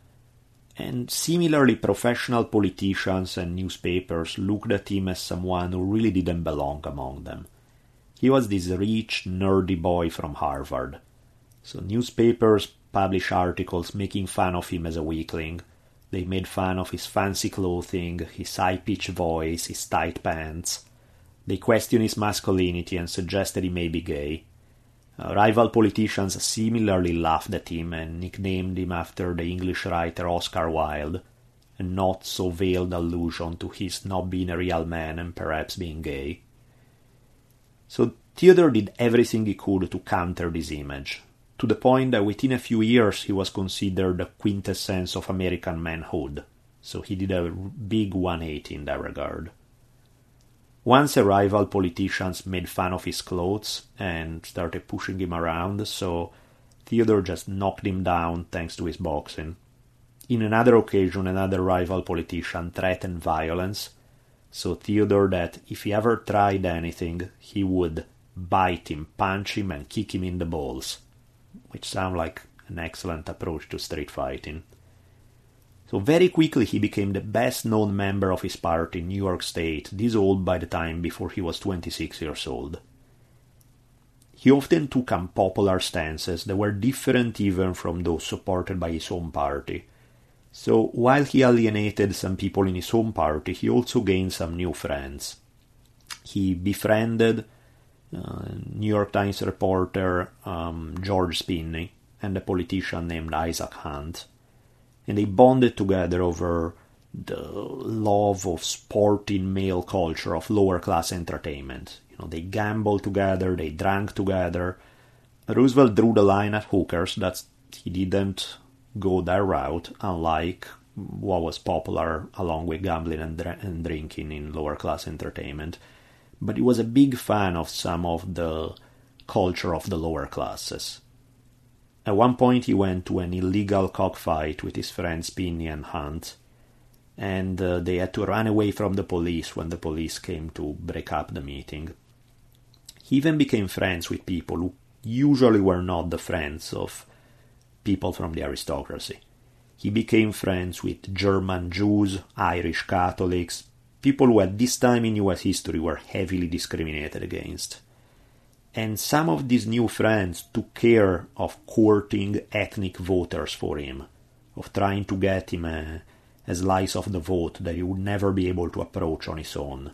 And similarly, professional politicians and newspapers looked at him as someone who really didn't belong among them. He was this rich, nerdy boy from Harvard. So newspapers published articles making fun of him as a weakling. They made fun of his fancy clothing, his high-pitched voice, his tight pants. They questioned his masculinity and suggested he may be gay. Uh, rival politicians similarly laughed at him and nicknamed him after the English writer Oscar Wilde, a not-so-veiled allusion to his not being a real man and perhaps being gay. So Theodore did everything he could to counter this image, to the point that within a few years he was considered the quintessence of American manhood, so he did a big one eighty in that regard. Once a rival politician made fun of his clothes and started pushing him around, so Theodore just knocked him down thanks to his boxing. In another occasion, another rival politician threatened violence, so Theodore that if he ever tried anything, he would bite him, punch him, and kick him in the balls, which sounds like an excellent approach to street fighting. So very quickly he became the best-known member of his party in New York State, this old by the time before he was twenty-six years old. He often took unpopular stances that were different even from those supported by his own party. So while he alienated some people in his own party, he also gained some new friends. He befriended uh, New York Times reporter um, George Spinney and a politician named Isaac Hunt. And they bonded together over the love of sporting male culture, of lower-class entertainment. You know, they gambled together, they drank together. Roosevelt drew the line at hookers. That's, he didn't go that route, unlike what was popular along with gambling and, dr- and drinking in lower-class entertainment. but he was a big fan of some of the culture of the lower classes. At one point he went to an illegal cockfight with his friends Pinney and Hunt, and uh, they had to run away from the police when the police came to break up the meeting. He even became friends with people who usually were not the friends of people from the aristocracy. He became friends with German Jews, Irish Catholics, people who at this time in U S history were heavily discriminated against. And some of these new friends took care of courting ethnic voters for him, of trying to get him a, a slice of the vote that he would never be able to approach on his own.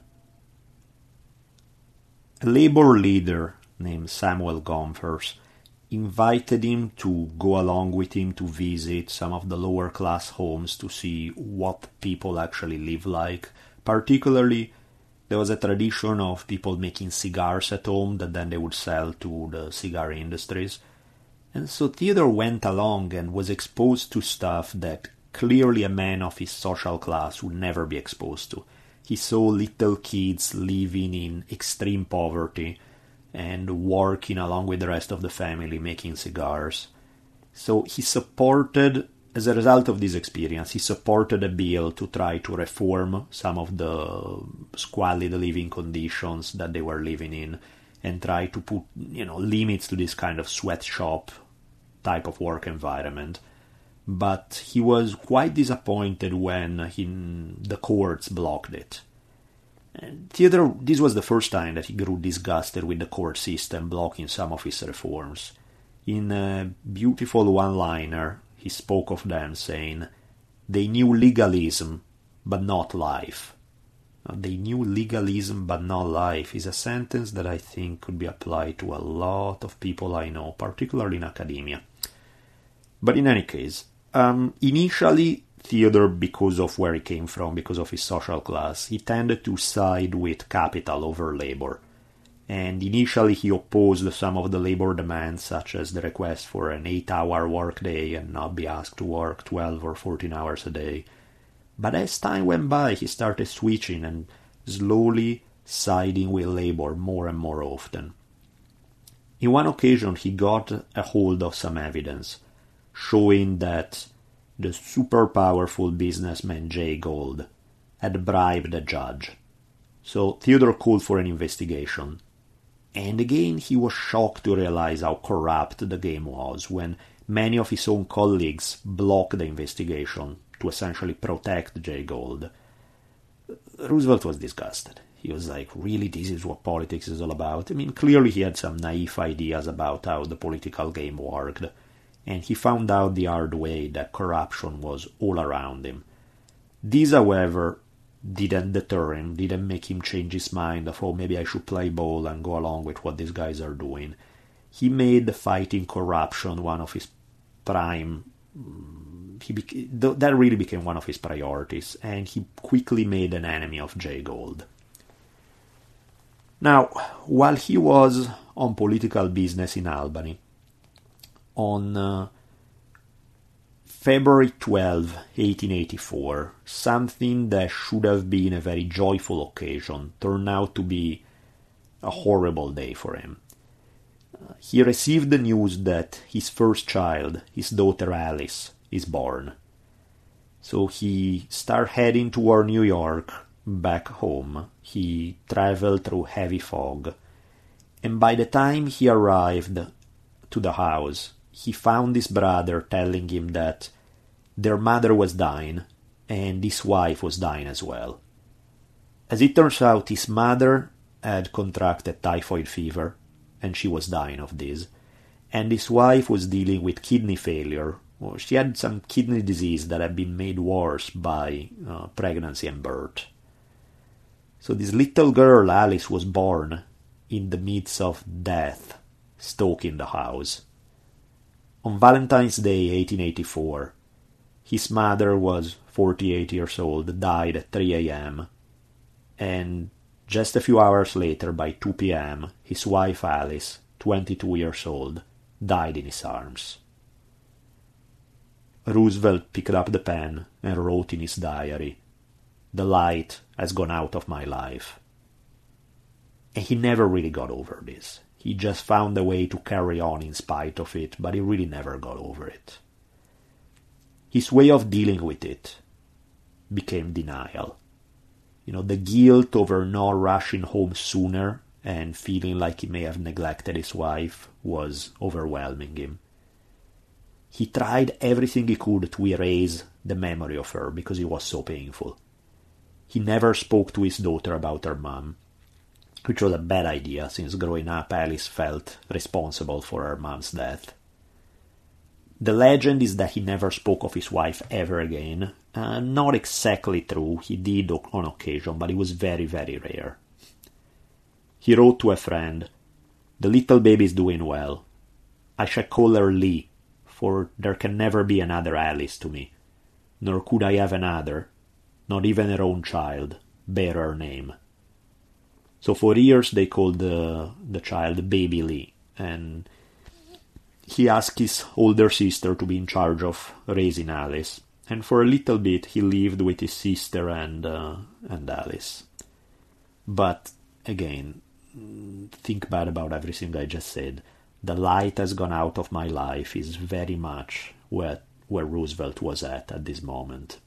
A labor leader named Samuel Gompers invited him to go along with him to visit some of the lower class homes to see what people actually live like. Particularly, there was a tradition of people making cigars at home that then they would sell to the cigar industries. And so Theodore went along and was exposed to stuff that clearly a man of his social class would never be exposed to. He saw little kids living in extreme poverty and working along with the rest of the family making cigars. So he supported, as a result of this experience, he supported a bill to try to reform some of the squalid living conditions that they were living in and try to put, you know, limits to this kind of sweatshop type of work environment. But he was quite disappointed when he, the courts blocked it. And Theodore, this was the first time that he grew disgusted with the court system blocking some of his reforms. In a beautiful one-liner, he spoke of them saying, "They knew legalism, but not life." Now, "they knew legalism, but not life" is a sentence that I think could be applied to a lot of people I know, particularly in academia. But in any case, um, initially, Theodore, because of where he came from, because of his social class, he tended to side with capital over labor. And initially he opposed some of the labor demands, such as the request for an eight-hour workday and not be asked to work twelve or fourteen hours a day. But as time went by, he started switching and slowly siding with labor more and more often. In one occasion he got a hold of some evidence showing that the super-powerful businessman Jay Gould had bribed a judge. So Theodore called for an investigation. And again he was shocked to realize how corrupt the game was when many of his own colleagues blocked the investigation to essentially protect Jay Gould. Roosevelt was disgusted. He was like, really, this is what politics is all about? I mean, clearly he had some naive ideas about how the political game worked. And he found out the hard way that corruption was all around him. This, however, didn't deter him, didn't make him change his mind of, oh, maybe I should play ball and go along with what these guys are doing. He made fighting corruption one of his prime... He beca- that really became one of his priorities, and he quickly made an enemy of Jay Gould. Now, while he was on political business in Albany, on uh, February twelfth, eighteen eighty-four, something that should have been a very joyful occasion turned out to be a horrible day for him. Uh, he received the news that his first child, his daughter Alice, is born. So he started heading toward New York, back home. He traveled through heavy fog. And by the time he arrived to the house, he found his brother telling him that their mother was dying, and his wife was dying as well. As it turns out, his mother had contracted typhoid fever, and she was dying of this, and his wife was dealing with kidney failure. Well, she had some kidney disease that had been made worse by uh, pregnancy and birth. So this little girl, Alice, was born in the midst of death, stalking the house. On Valentine's Day, eighteen eighty-four, his mother was forty-eight years old, died at three a.m., and just a few hours later, by two p.m., his wife Alice, twenty-two years old, died in his arms. Roosevelt picked up the pen and wrote in his diary, "The light has gone out of my life." And he never really got over this. He just found a way to carry on in spite of it, but he really never got over it. His way of dealing with it became denial. You know, the guilt over not rushing home sooner and feeling like he may have neglected his wife was overwhelming him. He tried everything he could to erase the memory of her because it was so painful. He never spoke to his daughter about her mom, which was a bad idea since growing up Alice felt responsible for her mom's death. The legend is that he never spoke of his wife ever again. Uh, not exactly true, he did on occasion, but it was very, very rare. He wrote to a friend, "The little baby is doing well. I shall call her Lee, for there can never be another Alice to me, nor could I have another, not even her own child, bear her name." So for years they called the, the child Baby Lee, and he asked his older sister to be in charge of raising Alice, and for a little bit he lived with his sister and uh, and Alice. But again, think bad about everything I just said. The light has gone out of my life is very much where, where Roosevelt was at at this moment.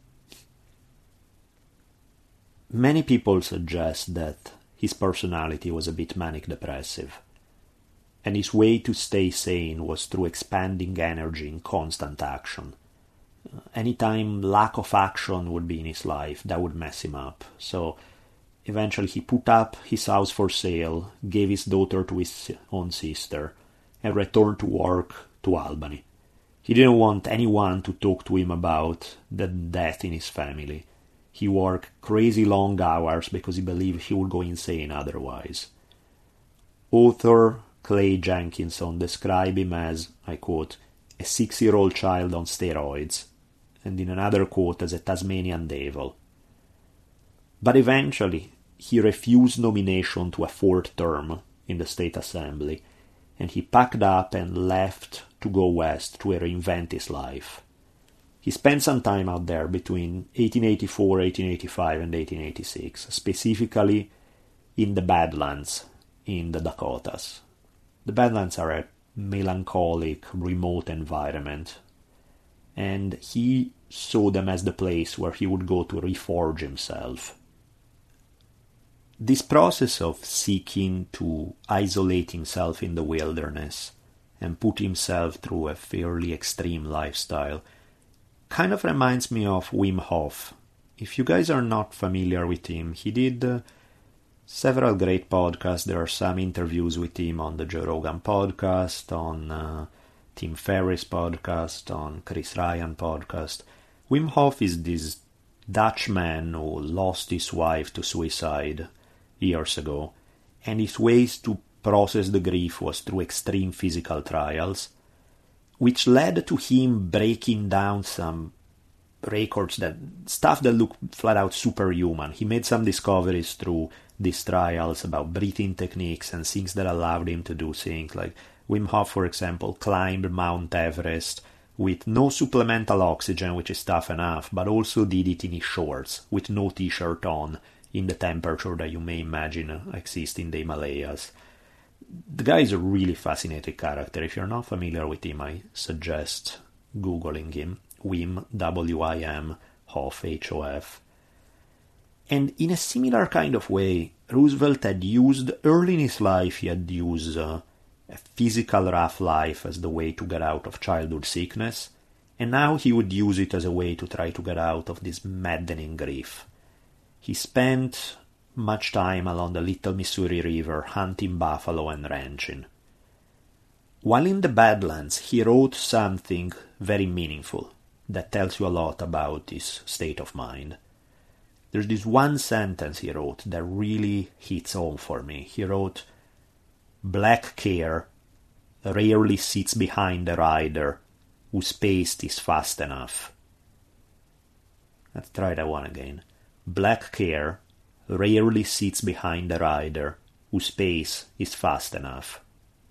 Many people suggest that his personality was a bit manic-depressive, and his way to stay sane was through expanding energy in constant action. Uh, anytime lack of action would be in his life, that would mess him up. So eventually he put up his house for sale, gave his daughter to his own sister, and returned to work to Albany. He didn't want anyone to talk to him about the death in his family. He worked crazy long hours because he believed he would go insane otherwise. Author Clay Jenkinson described him as, I quote, a six-year-old child on steroids, and in another quote as a Tasmanian devil. But eventually, he refused nomination to a fourth term in the state assembly, and he packed up and left to go west to reinvent his life. He spent some time out there between eighteen eighty-four, eighteen eighty-five, and eighteen eighty-six, specifically in the Badlands in the Dakotas. The Badlands are a melancholic, remote environment, and he saw them as the place where he would go to reforge himself. This process of seeking to isolate himself in the wilderness and put himself through a fairly extreme lifestyle kind of reminds me of Wim Hof. If you guys are not familiar with him, he did uh, several great podcasts. There are some interviews with him on the Joe Rogan podcast, on uh, Tim Ferriss podcast, on Chris Ryan podcast. Wim Hof is this Dutch man who lost his wife to suicide years ago, and his ways to process the grief was through extreme physical trials, which led to him breaking down some records, that stuff that looked flat out superhuman. He made some discoveries through these trials about breathing techniques and things that allowed him to do things like Wim Hof, for example, climbed Mount Everest with no supplemental oxygen, which is tough enough, but also did it in his shorts with no t-shirt on in the temperature that you may imagine exists in the Himalayas. The guy is a really fascinating character. If you're not familiar with him, I suggest Googling him. Wim, W I M, Hof, H O F. And in a similar kind of way, Roosevelt had used, early in his life, he had used uh, a physical rough life as the way to get out of childhood sickness, and now he would use it as a way to try to get out of this maddening grief. He spent much time along the Little Missouri River hunting buffalo and ranching. While in the Badlands, he wrote something very meaningful that tells you a lot about his state of mind. There's this one sentence he wrote that really hits home for me. He wrote, "Black care rarely sits behind a rider whose pace is fast enough." Let's try that one again. Black care rarely sits behind a rider whose pace is fast enough.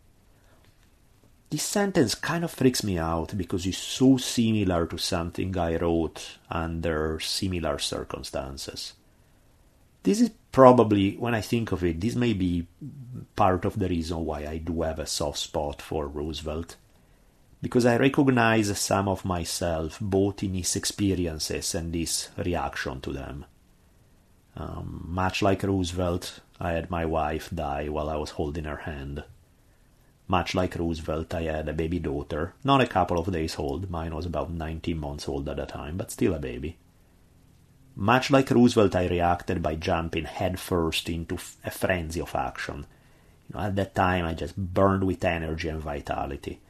This sentence kind of freaks me out because it's so similar to something I wrote under similar circumstances. This is probably, when I think of it, this may be part of the reason why I do have a soft spot for Roosevelt. Because I recognize some of myself both in his experiences and his reaction to them. Um, much like Roosevelt, I had my wife die while I was holding her hand. Much like Roosevelt, I had a baby daughter, not a couple of days old, mine was about nineteen months old at the time, but still a baby. Much like Roosevelt, I reacted by jumping headfirst into a frenzy of action. You know, at that time, I just burned with energy and vitality.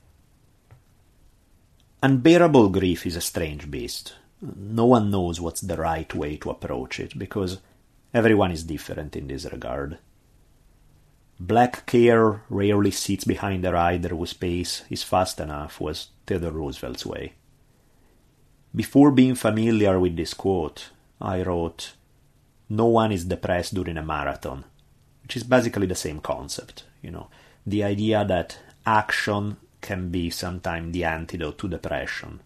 Unbearable grief is a strange beast. No one knows what's the right way to approach it, because everyone is different in this regard. Black care rarely sits behind a rider whose pace is fast enough was Theodore Roosevelt's way. Before being familiar with this quote, I wrote, "No one is depressed during a marathon," which is basically the same concept, you know, the idea that action can be sometimes the antidote to depression.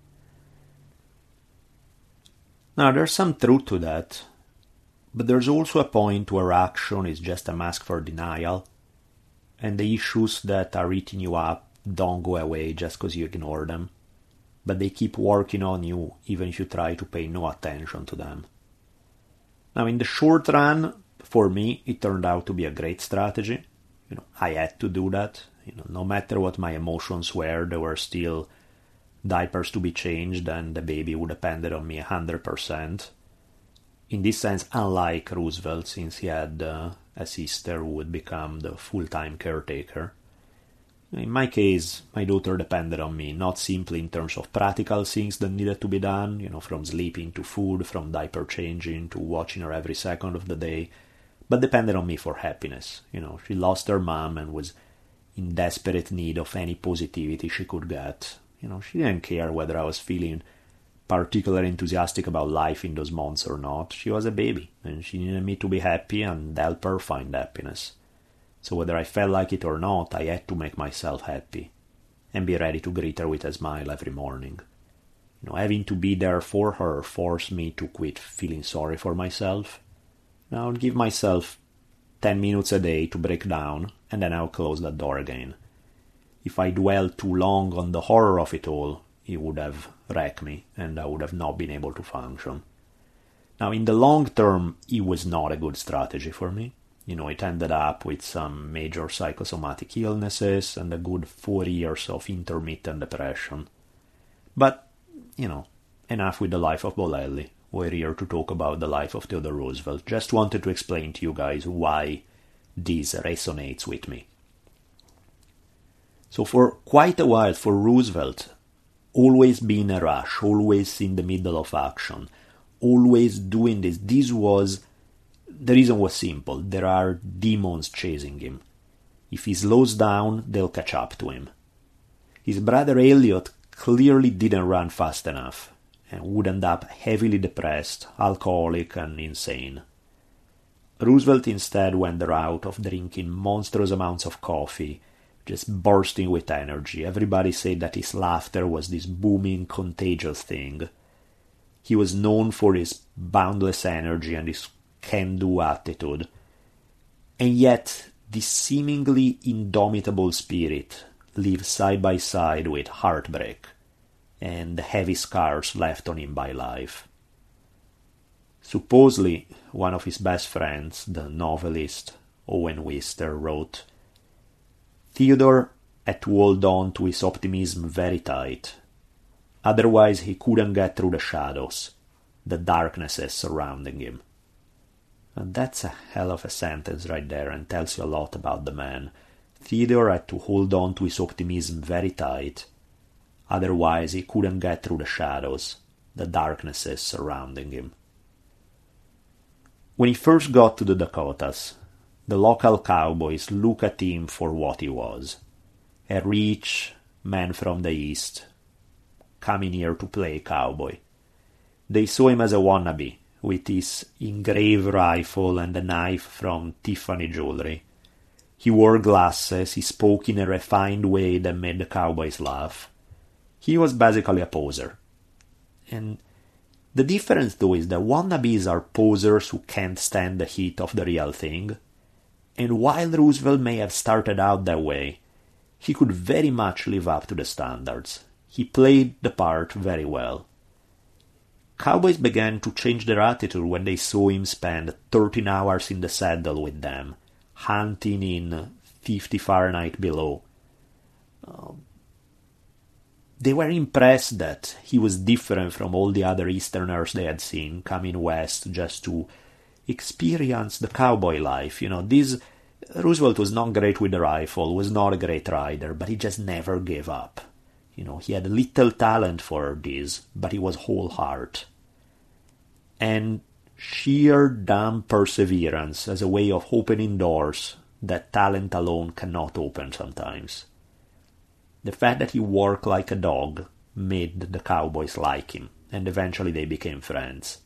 Now, there's some truth to that, but there's also a point where action is just a mask for denial, and the issues that are eating you up don't go away just because you ignore them, but they keep working on you even if you try to pay no attention to them. Now, in the short run, for me, it turned out to be a great strategy. You know, I had to do that. You know, no matter what my emotions were, there were still diapers to be changed, and the baby would depend on me one hundred percent. In this sense, unlike Roosevelt, since he had uh, a sister who would become the full-time caretaker. In my case, my daughter depended on me, not simply in terms of practical things that needed to be done, you know, from sleeping to food, from diaper changing to watching her every second of the day, but depended on me for happiness. You know, she lost her mom and was in desperate need of any positivity she could get. You know, she didn't care whether I was feeling particularly enthusiastic about life in those months or not. She was a baby, and she needed me to be happy and help her find happiness. So whether I felt like it or not, I had to make myself happy and be ready to greet her with a smile every morning. You know, having to be there for her forced me to quit feeling sorry for myself. I would give myself ten minutes a day to break down, and then I would close that door again. If I dwelled too long on the horror of it all, it would have wrecked me, and I would have not been able to function. Now, in the long term, it was not a good strategy for me. You know, it ended up with some major psychosomatic illnesses and a good four years of intermittent depression. But, you know, enough with the life of Bolelli. We're here to talk about the life of Theodore Roosevelt. Just wanted to explain to you guys why this resonates with me. So for quite a while, for Roosevelt, always being in a rush, always in the middle of action, always doing this, this was... The reason was simple. There are demons chasing him. If he slows down, they'll catch up to him. His brother Elliot clearly didn't run fast enough and would end up heavily depressed, alcoholic, and insane. Roosevelt instead went the route of drinking monstrous amounts of coffee, just bursting with energy. Everybody said that his laughter was this booming, contagious thing. He was known for his boundless energy and his can-do attitude, and yet this seemingly indomitable spirit lives side by side with heartbreak and the heavy scars left on him by life. Supposedly, one of his best friends, the novelist Owen Wister, wrote, "Theodore had to hold on to his optimism very tight, otherwise he couldn't get through the shadows, the darknesses surrounding him." And that's a hell of a sentence right there, and tells you a lot about the man. Theodore had to hold on to his optimism very tight, otherwise he couldn't get through the shadows, the darknesses surrounding him. When he first got to the Dakotas, the local cowboys looked at him for what he was, a rich man from the East, coming here to play cowboy. They saw him as a wannabe, with his engraved rifle and a knife from Tiffany jewelry. He wore glasses, he spoke in a refined way that made the cowboys laugh. He was basically a poser. And The difference, though, is that wannabes are posers who can't stand the heat of the real thing, and while Roosevelt may have started out that way, he could very much live up to the standards. He played the part very well. Cowboys began to change their attitude when they saw him spend thirteen hours in the saddle with them, hunting in fifty Fahrenheit below. Uh, they were impressed that he was different from all the other Easterners they had seen coming west just to experience the cowboy life. You know, this Roosevelt was not great with the rifle, was not a great rider, but he just never gave up. You know, he had little talent for this, but he was whole heart. And sheer dumb perseverance as a way of opening doors that talent alone cannot open sometimes. The fact that he worked like a dog made the cowboys like him, and eventually they became friends.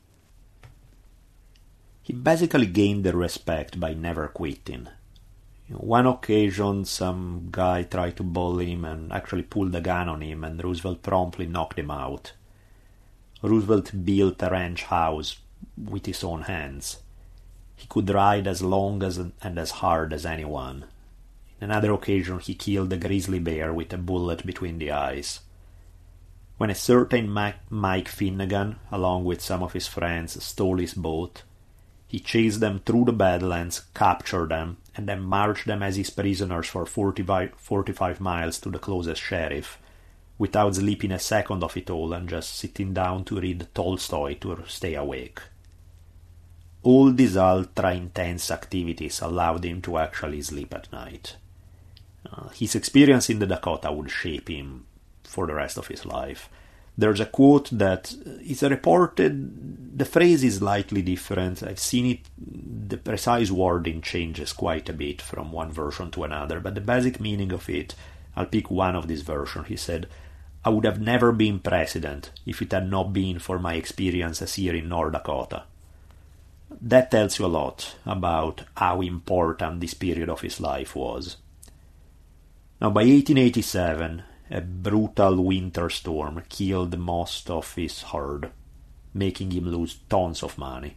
He basically gained their respect by never quitting. You know, one occasion, some guy tried to bully him and actually pulled a gun on him, and Roosevelt promptly knocked him out. Roosevelt built a ranch house with his own hands. He could ride as long as and as hard as anyone. On another occasion, he killed a grizzly bear with a bullet between the eyes. When a certain Mac- Mike Finnegan, along with some of his friends, stole his boat, he chased them through the Badlands, captured them, and then marched them as his prisoners for forty-five, forty-five miles to the closest sheriff, without sleeping a second of it all and just sitting down to read Tolstoy to stay awake. All these ultra-intense activities allowed him to actually sleep at night. Uh, his experience in the Dakota would shape him for the rest of his life. There's a quote that is reported, the phrase is slightly different. I've seen it, the precise wording changes quite a bit from one version to another, but the basic meaning of it, I'll pick one of this version. He said, "I would have never been president if it had not been for my experiences here in North Dakota." That tells you a lot about how important this period of his life was. Now, by eighteen eighty-seven, a brutal winter storm killed most of his herd, making him lose tons of money.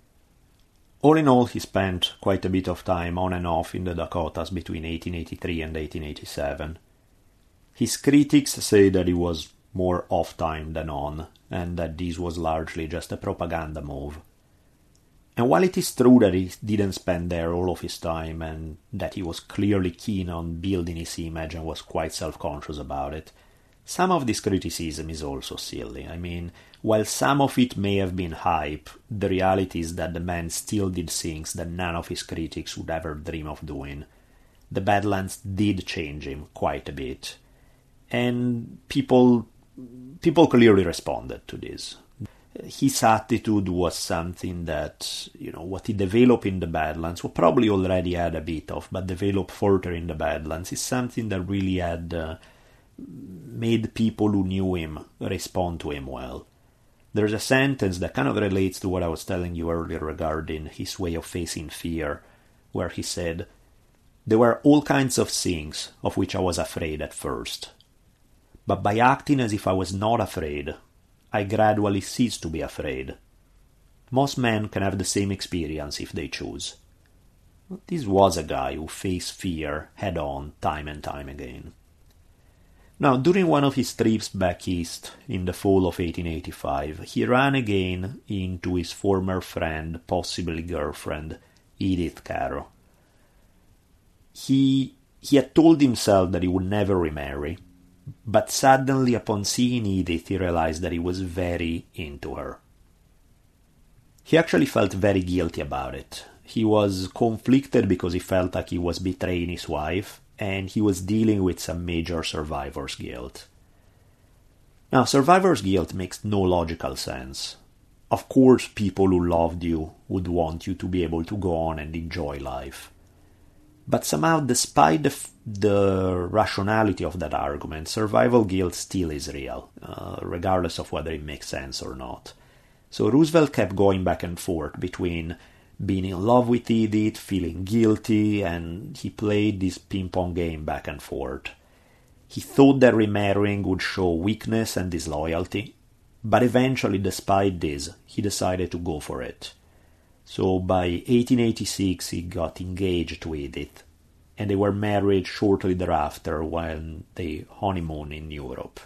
All in all, he spent quite a bit of time on and off in the Dakotas between eighteen eighty-three and eighteen eighty-seven. His critics say that it was more off-time than on, and that this was largely just a propaganda move. And while it is true that he didn't spend there all of his time, and that he was clearly keen on building his image and was quite self-conscious about it, some of this criticism is also silly. I mean, while some of it may have been hype, the reality is that the man still did things that none of his critics would ever dream of doing. The Badlands did change him quite a bit, and people people clearly responded to this. His attitude was something that, you know, what he developed in the Badlands, what probably already had a bit of, but developed further in the Badlands, is something that really had uh, made people who knew him respond to him well. There's a sentence that kind of relates to what I was telling you earlier regarding his way of facing fear, where he said, "There were all kinds of things of which I was afraid at first. But by acting as if I was not afraid, I gradually ceased to be afraid. Most men can have the same experience if they choose." This was a guy who faced fear head-on time and time again. Now, during one of his trips back east in the fall of eighteen eighty-five, he ran again into his former friend, possibly girlfriend, Edith Caro. He, he had told himself that he would never remarry, but suddenly upon seeing Edith he realized that he was very into her. He actually felt very guilty about it. He was conflicted because he felt like he was betraying his wife, and he was dealing with some major survivor's guilt. Now, survivor's guilt makes no logical sense. Of course, people who loved you would want you to be able to go on and enjoy life. But somehow, despite the, f- the rationality of that argument, survival guilt still is real, uh, regardless of whether it makes sense or not. So Roosevelt kept going back and forth between being in love with Edith, feeling guilty, and he played this ping-pong game back and forth. He thought that remarrying would show weakness and disloyalty, But eventually, despite this, he decided to go for it. So by eighteen eighty-six, he got engaged to Edith, and they were married shortly thereafter while they honeymooned in Europe.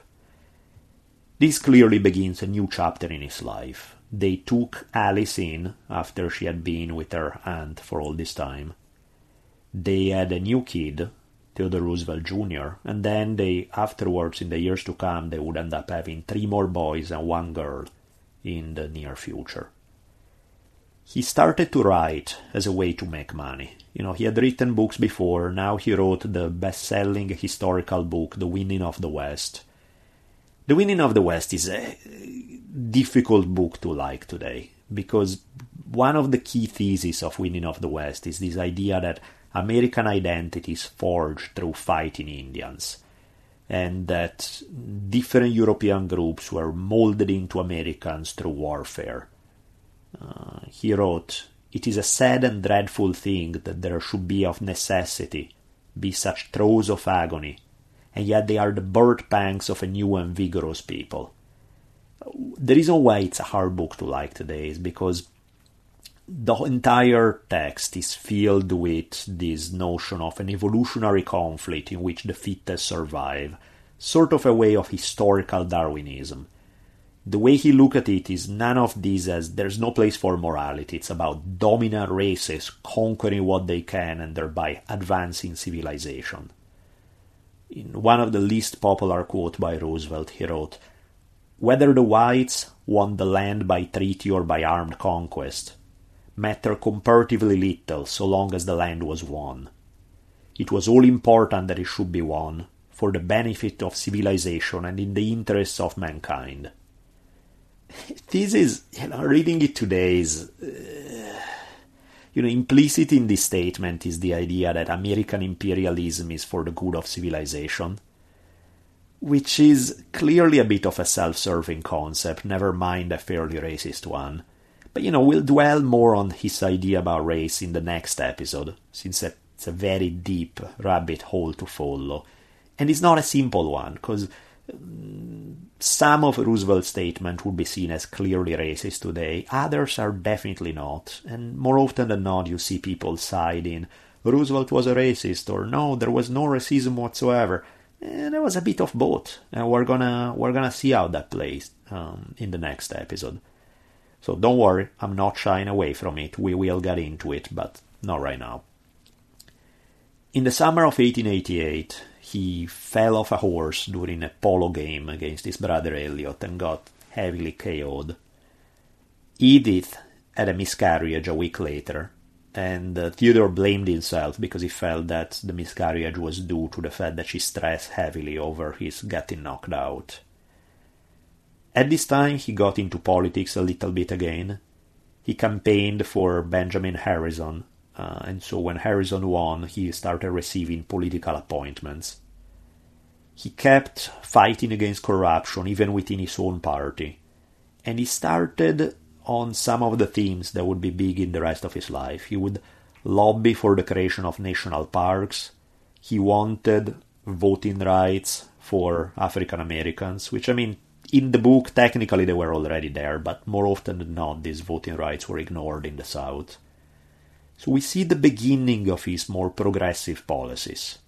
This clearly begins a new chapter in his life. They took Alice in after she had been with her aunt for all this time. They had a new kid, Theodore Roosevelt Junior, and then they, afterwards, in the years to come, they would end up having three more boys and one girl in the near future. He started to write as a way to make money. You know, he had written books before. Now he wrote the best-selling historical book, The Winning of the West. The Winning of the West is a difficult book to like today, because one of the key theses of Winning of the West is this idea that American identity is forged through fighting Indians, and that different European groups were molded into Americans through warfare. Uh, he wrote, "It is a sad and dreadful thing that there should be of necessity be such throes of agony, and yet they are the birth pangs of a new and vigorous people." The reason why it's a hard book to like today is because the entire text is filled with this notion of an evolutionary conflict in which the fittest survive, sort of a way of historical Darwinism. The way he looked at it is none of this as there's no place for morality. It's about dominant races conquering what they can and thereby advancing civilization. In one of the least popular quotes by Roosevelt, he wrote, "Whether the whites won the land by treaty or by armed conquest mattered comparatively little so long as the land was won. It was all important that it should be won for the benefit of civilization and in the interests of mankind." This is, you know, reading it today is, uh, you know, implicit in this statement is the idea that American imperialism is for the good of civilization, which is clearly a bit of a self-serving concept, never mind a fairly racist one. But, you know, we'll dwell more on his idea about race in the next episode, since it's a very deep rabbit hole to follow. And it's not a simple one, because some of Roosevelt's statements would be seen as clearly racist today. Others are definitely not. And more often than not, you see people siding, Roosevelt was a racist, or no, there was no racism whatsoever. And there was a bit of both. And we're gonna we're gonna see how that plays um, in the next episode. So don't worry, I'm not shying away from it. We will get into it, but not right now. In the summer of eighteen eighty-eight, he fell off a horse during a polo game against his brother Elliot and got heavily K O'd. Edith had a miscarriage a week later, and uh, Theodore blamed himself because he felt that the miscarriage was due to the fact that she stressed heavily over his getting knocked out. At this time, he got into politics a little bit again. He campaigned for Benjamin Harrison, uh, and so when Harrison won, he started receiving political appointments. He kept fighting against corruption, even within his own party, and he started on some of the themes that would be big in the rest of his life. He would lobby for the creation of national parks. He wanted voting rights for African Americans, which, I mean, in the book, technically they were already there, but more often than not, these voting rights were ignored in the South. So we see the beginning of his more progressive policies.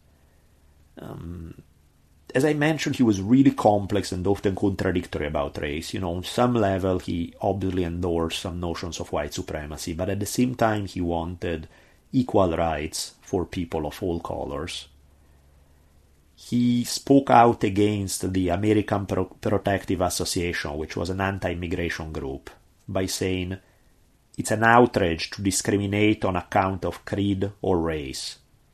Um, as I mentioned, he was really complex and often contradictory about race. You know, on some level, he obviously endorsed some notions of white supremacy, but at the same time, he wanted equal rights for people of all colors. He spoke out against the American Pro- Protective Association, which was an anti-immigration group, by saying, "It's an outrage to discriminate on account of creed or race."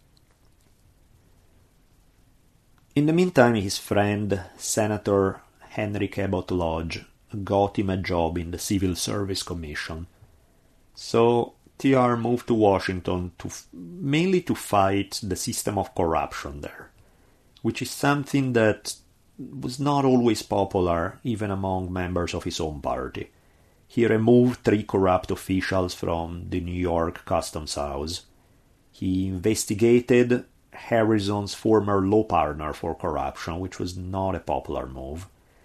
In the meantime, his friend, Senator Henry Cabot Lodge, got him a job in the Civil Service Commission. So T R moved to Washington to f- mainly to fight the system of corruption there, which is something that was not always popular even among members of his own party. He removed three corrupt officials from the New York Customs House. He investigated Harrison's former law partner for corruption, which was not a popular move.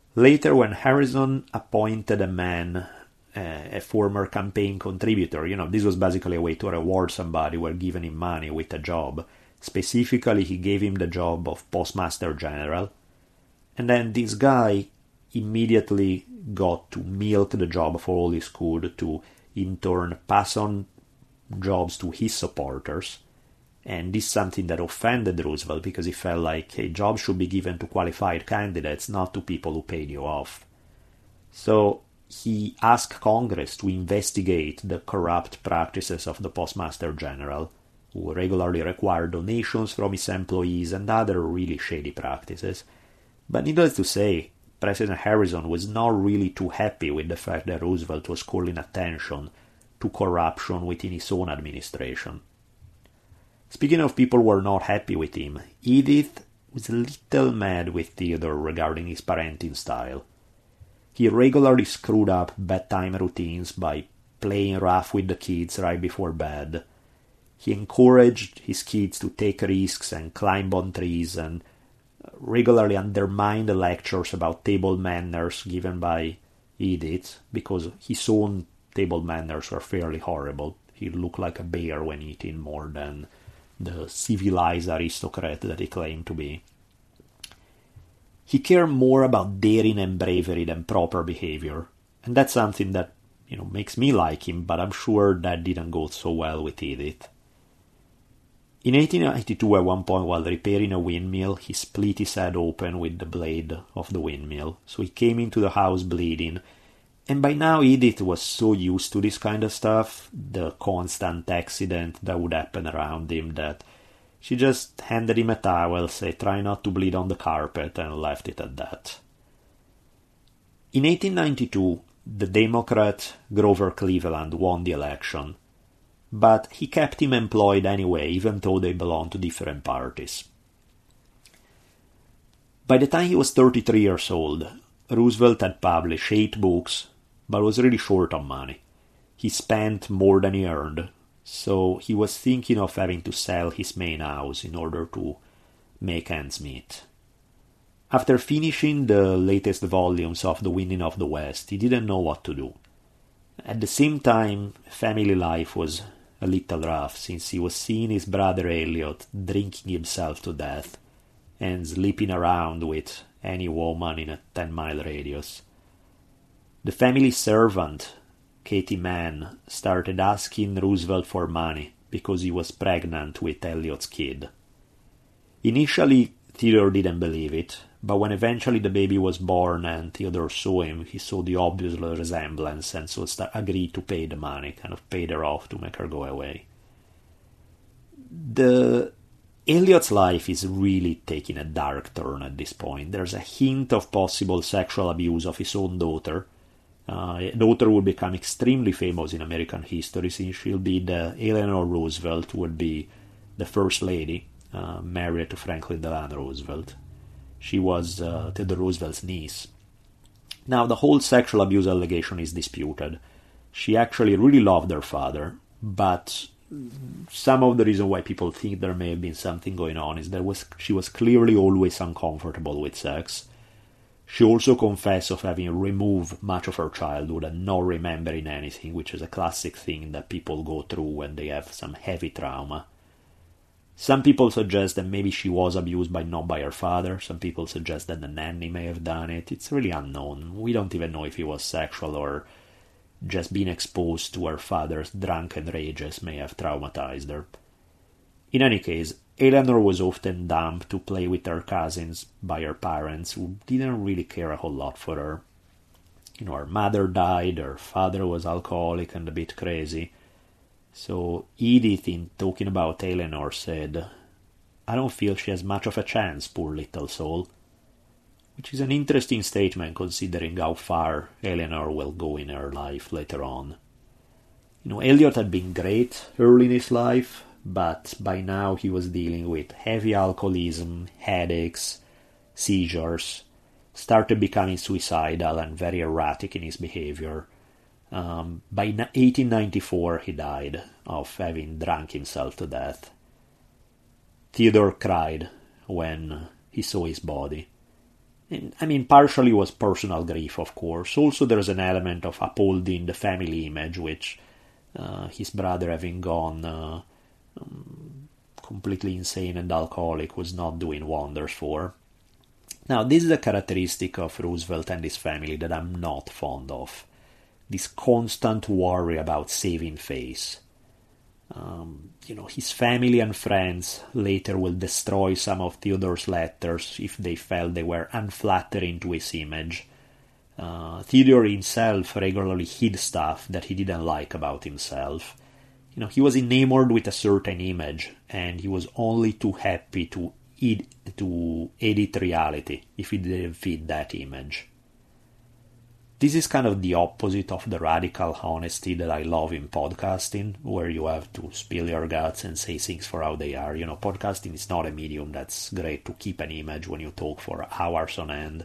Later, when Harrison appointed a man, uh, a former campaign contributor, you know, this was basically a way to reward somebody who had given him money with a job. Specifically, he gave him the job of Postmaster General. And then this guy immediately got to milk the job for all he could, to in turn pass on jobs to his supporters. And this is something that offended Roosevelt, because he felt like, hey, jobs should be given to qualified candidates, not to people who paid you off. So he asked Congress to investigate the corrupt practices of the Postmaster General, who regularly required donations from his employees and other really shady practices. But needless to say, President Harrison was not really too happy with the fact that Roosevelt was calling attention to corruption within his own administration. Speaking of people who were not happy with him, Edith was a little mad with Theodore regarding his parenting style. He regularly screwed up bedtime routines by playing rough with the kids right before bed. He encouraged his kids to take risks and climb on trees, and regularly undermined the lectures about table manners given by Edith, because his own table manners were fairly horrible. He looked like a bear when eating more than the civilized aristocrat that he claimed to be. He cared more about daring and bravery than proper behavior, and that's something that, you know, makes me like him, but I'm sure that didn't go so well with Edith. In eighteen ninety-two, at one point, while repairing a windmill, he split his head open with the blade of the windmill, so he came into the house bleeding. And by now Edith was so used to this kind of stuff, the constant accident that would happen around him, that she just handed him a towel, said, "Try not to bleed on the carpet," and left it at that. In eighteen ninety-two, the Democrat Grover Cleveland won the election, but he kept him employed anyway, even though they belonged to different parties. By the time he was thirty-three years old, Roosevelt had published eight books, but was really short on money. He spent more than he earned, so he was thinking of having to sell his main house in order to make ends meet. After finishing the latest volumes of The Winning of the West, he didn't know what to do. At the same time, family life was a little rough, since he was seeing his brother Elliot drinking himself to death and sleeping around with any woman in a ten-mile radius. The family servant, Katie Mann, started asking Roosevelt for money because he was pregnant with Elliot's kid. Initially, Theodore didn't believe it, but when eventually the baby was born and Theodore saw him, he saw the obvious resemblance, and so st- agreed to pay the money, kind of paid her off to make her go away. The Elliot's life is really taking a dark turn at this point. There's a hint of possible sexual abuse of his own daughter. Uh, a daughter would become extremely famous in American history, since she'll be the Eleanor Roosevelt, who would be the First Lady, uh, married to Franklin Delano Roosevelt. She was uh, Theodore Roosevelt's niece. Now, the whole sexual abuse allegation is disputed. She actually really loved her father, but some of the reason why people think there may have been something going on is that was she was clearly always uncomfortable with sex. She also confessed of having removed much of her childhood and not remembering anything, which is a classic thing that people go through when they have some heavy trauma. Some people suggest that maybe she was abused, but not by her father. Some people suggest that the nanny may have done it. It's really unknown. We don't even know if it was sexual or just being exposed to her father's drunken rages may have traumatized her. In any case, Eleanor was often dumped to play with her cousins by her parents, who didn't really care a whole lot for her. You know, her mother died, her father was alcoholic and a bit crazy. So Edith, in talking about Eleanor, said, "I don't feel she has much of a chance, poor little soul." Which is an interesting statement, considering how far Eleanor will go in her life later on. You know, Elliot had been great early in his life, but by now he was dealing with heavy alcoholism, headaches, seizures, started becoming suicidal and very erratic in his behavior. Um, by eighteen ninety-four he died of having drunk himself to death. Theodore cried when he saw his body. And, I mean, partially was personal grief, of course. Also, there's an element of upholding the family image, which uh, his brother, having gone uh, um, completely insane and alcoholic, was not doing wonders for. Now, this is a characteristic of Roosevelt and his family that I'm not fond of. This constant worry about saving face. Um, you know, his family and friends later will destroy some of Theodore's letters if they felt they were unflattering to his image. Uh, Theodore himself regularly hid stuff that he didn't like about himself. You know, he was enamored with a certain image, and he was only too happy to ed- to edit reality if it didn't fit that image. This is kind of the opposite of the radical honesty that I love in podcasting, where you have to spill your guts and say things for how they are. You know, podcasting is not a medium that's great to keep an image when you talk for hours on end.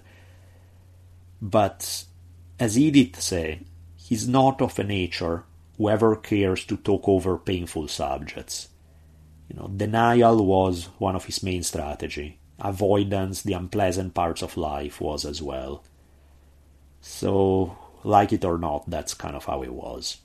But, as Edith said, he's not of a nature who ever cares to talk over painful subjects. You know, denial was one of his main strategy. Avoidance, the unpleasant parts of life, was as well. So, like it or not, that's kind of how it was.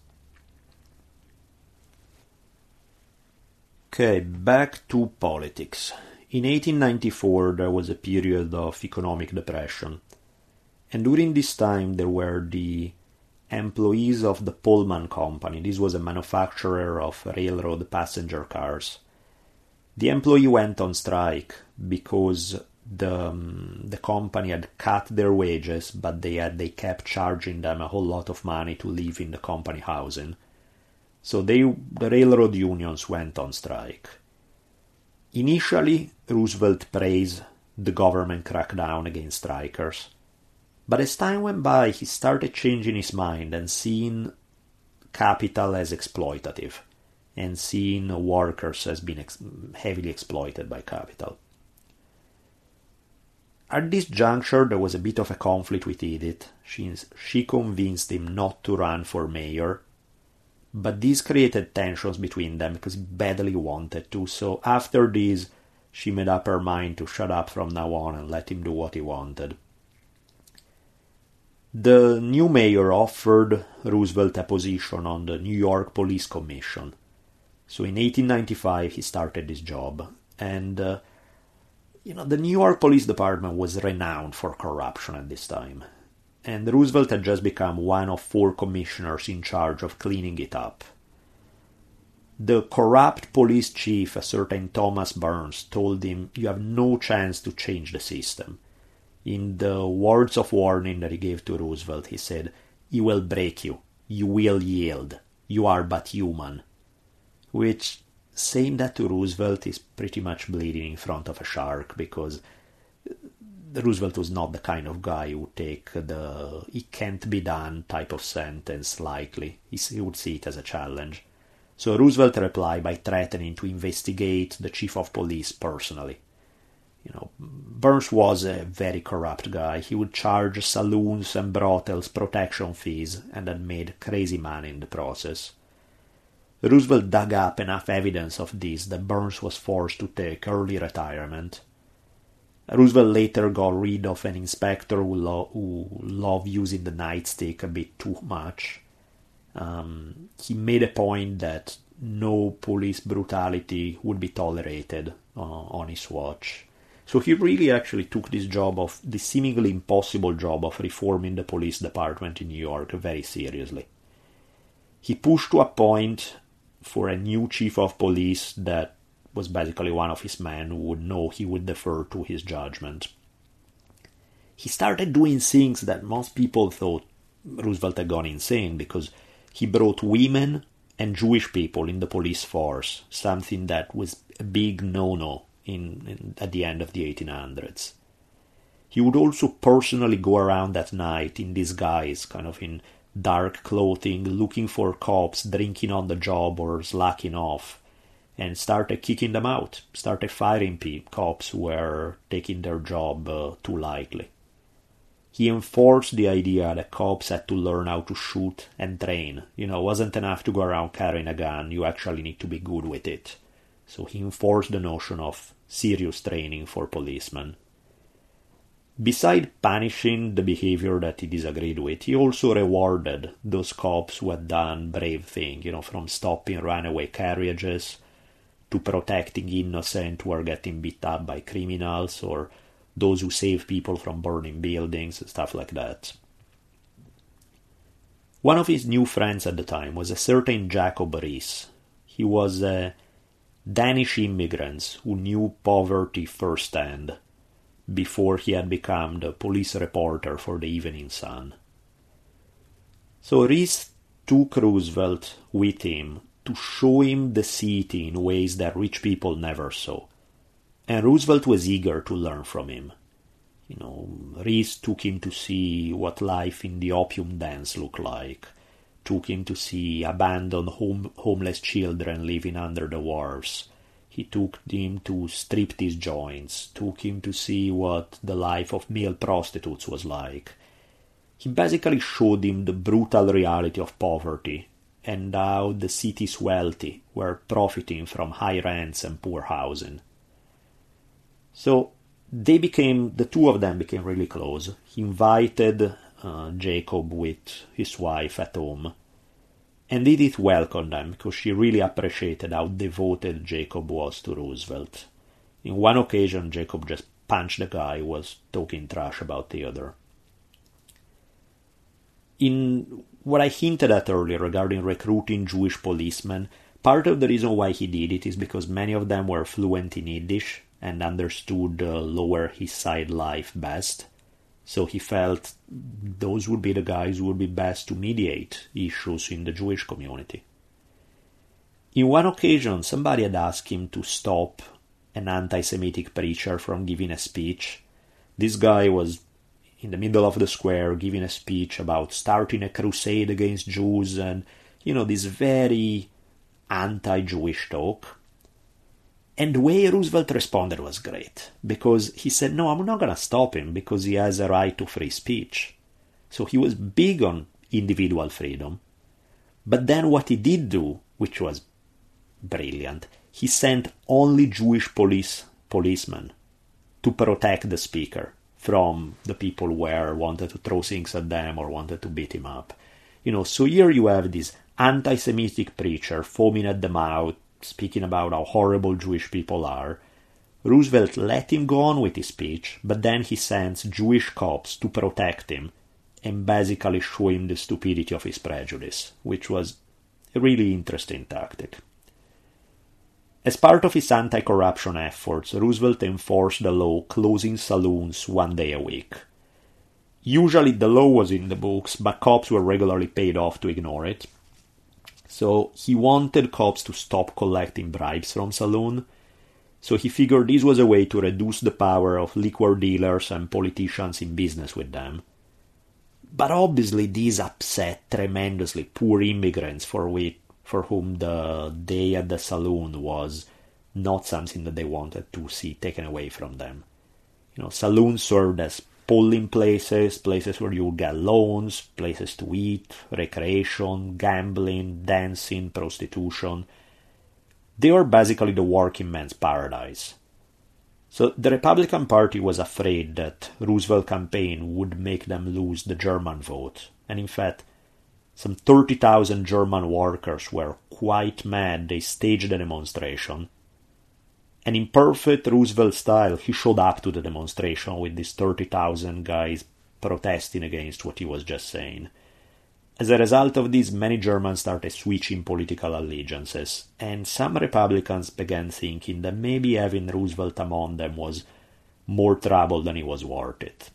Okay, back to politics. In eighteen ninety-four, there was a period of economic depression. And during this time, there were the employees of the Pullman Company. This was a manufacturer of railroad passenger cars. The employee went on strike because the um, the company had cut their wages, but they had they kept charging them a whole lot of money to live in the company housing. So they the railroad unions went on strike. Initially, Roosevelt praised the government crackdown against strikers, but as time went by, he started changing his mind and seeing capital as exploitative, and seeing workers as being ex- heavily exploited by capital. At this juncture, there was a bit of a conflict with Edith. She, she convinced him not to run for mayor, but this created tensions between them because he badly wanted to. So after this, she made up her mind to shut up from now on and let him do what he wanted. The new mayor offered Roosevelt a position on the New York Police Commission. So in eighteen ninety-five, he started this job, and uh, You know, the New York Police Department was renowned for corruption at this time, and Roosevelt had just become one of four commissioners in charge of cleaning it up. The corrupt police chief, a certain Thomas Burns, told him, "You have no chance to change the system." In the words of warning that he gave to Roosevelt, he said, "He will break you. You will yield. You are but human." Which, saying that to Roosevelt is pretty much bleeding in front of a shark, because Roosevelt was not the kind of guy who would take the "it can't be done" type of sentence lightly. He would see it as a challenge. So Roosevelt replied by threatening to investigate the chief of police personally. You know, Burns was a very corrupt guy. He would charge saloons and brothels protection fees and had made crazy money in the process. Roosevelt dug up enough evidence of this that Burns was forced to take early retirement. Roosevelt later got rid of an inspector who, lo- who loved using the nightstick a bit too much. Um, he made a point that no police brutality would be tolerated uh, on his watch. So he really actually took this job of, the seemingly impossible job of reforming the police department in New York very seriously. He pushed to a point for a new chief of police that was basically one of his men who would know he would defer to his judgment. He started doing things that most people thought Roosevelt had gone insane, because he brought women and Jewish people in the police force, something that was a big no-no in, in at the end of the eighteen hundreds. He would also personally go around at night in disguise, kind of in dark clothing, looking for cops drinking on the job or slacking off, and started kicking them out, started firing pe- cops who were taking their job uh, too lightly. He enforced the idea that cops had to learn how to shoot and train. You know, it wasn't enough to go around carrying a gun, you actually need to be good with it. So he enforced the notion of serious training for policemen. Beside punishing the behavior that he disagreed with, he also rewarded those cops who had done brave things, you know, from stopping runaway carriages to protecting innocent who are getting beat up by criminals, or those who save people from burning buildings and stuff like that. One of his new friends at the time was a certain Jacob Riis. He was a Danish immigrant who knew poverty firsthand before he had become the police reporter for the Evening Sun. So Riis took Roosevelt with him to show him the city in ways that rich people never saw. And Roosevelt was eager to learn from him. You know, Riis took him to see what life in the opium dens looked like, took him to see abandoned home, homeless children living under the wharves. He took him to striptease joints, took him to see what the life of male prostitutes was like. He basically showed him the brutal reality of poverty and how the city's wealthy were profiting from high rents and poor housing. So they became, the two of them became really close. He invited uh, Jacob with his wife at home, and Edith welcomed them because she really appreciated how devoted Jacob was to Roosevelt. In one occasion, Jacob just punched the guy who was talking trash about Theodore. In what I hinted at earlier regarding recruiting Jewish policemen, part of the reason why he did it is because many of them were fluent in Yiddish and understood the Lower East Side life best. So he felt those would be the guys who would be best to mediate issues in the Jewish community. In one occasion, somebody had asked him to stop an anti-Semitic preacher from giving a speech. This guy was in the middle of the square giving a speech about starting a crusade against Jews and, you know, this very anti-Jewish talk. And the way Roosevelt responded was great, because he said, no, I'm not going to stop him because he has a right to free speech. So he was big on individual freedom. But then what he did do, which was brilliant, he sent only Jewish police policemen to protect the speaker from the people who were wanted to throw things at them or wanted to beat him up. You know, so here you have this anti-Semitic preacher foaming at the mouth, speaking about how horrible Jewish people are. Roosevelt let him go on with his speech, but then he sends Jewish cops to protect him and basically show him the stupidity of his prejudice, which was a really interesting tactic. As part of his anti-corruption efforts, Roosevelt enforced the law closing saloons one day a week. Usually the law was in the books, but cops were regularly paid off to ignore it. So he wanted cops to stop collecting bribes from saloon, so he figured this was a way to reduce the power of liquor dealers and politicians in business with them. But obviously this upset tremendously poor immigrants for which, for whom the day at the saloon was not something that they wanted to see taken away from them. You know, saloons served as polling places, places where you would get loans, places to eat, recreation, gambling, dancing, prostitution. They were basically the working man's paradise. So the Republican Party was afraid that Roosevelt's campaign would make them lose the German vote. And in fact, some thirty thousand German workers were quite mad. They staged a demonstration. And in perfect Roosevelt style, he showed up to the demonstration with these thirty thousand guys protesting against what he was just saying. As a result of this, many Germans started switching political allegiances, and some Republicans began thinking that maybe having Roosevelt among them was more trouble than it was worth it.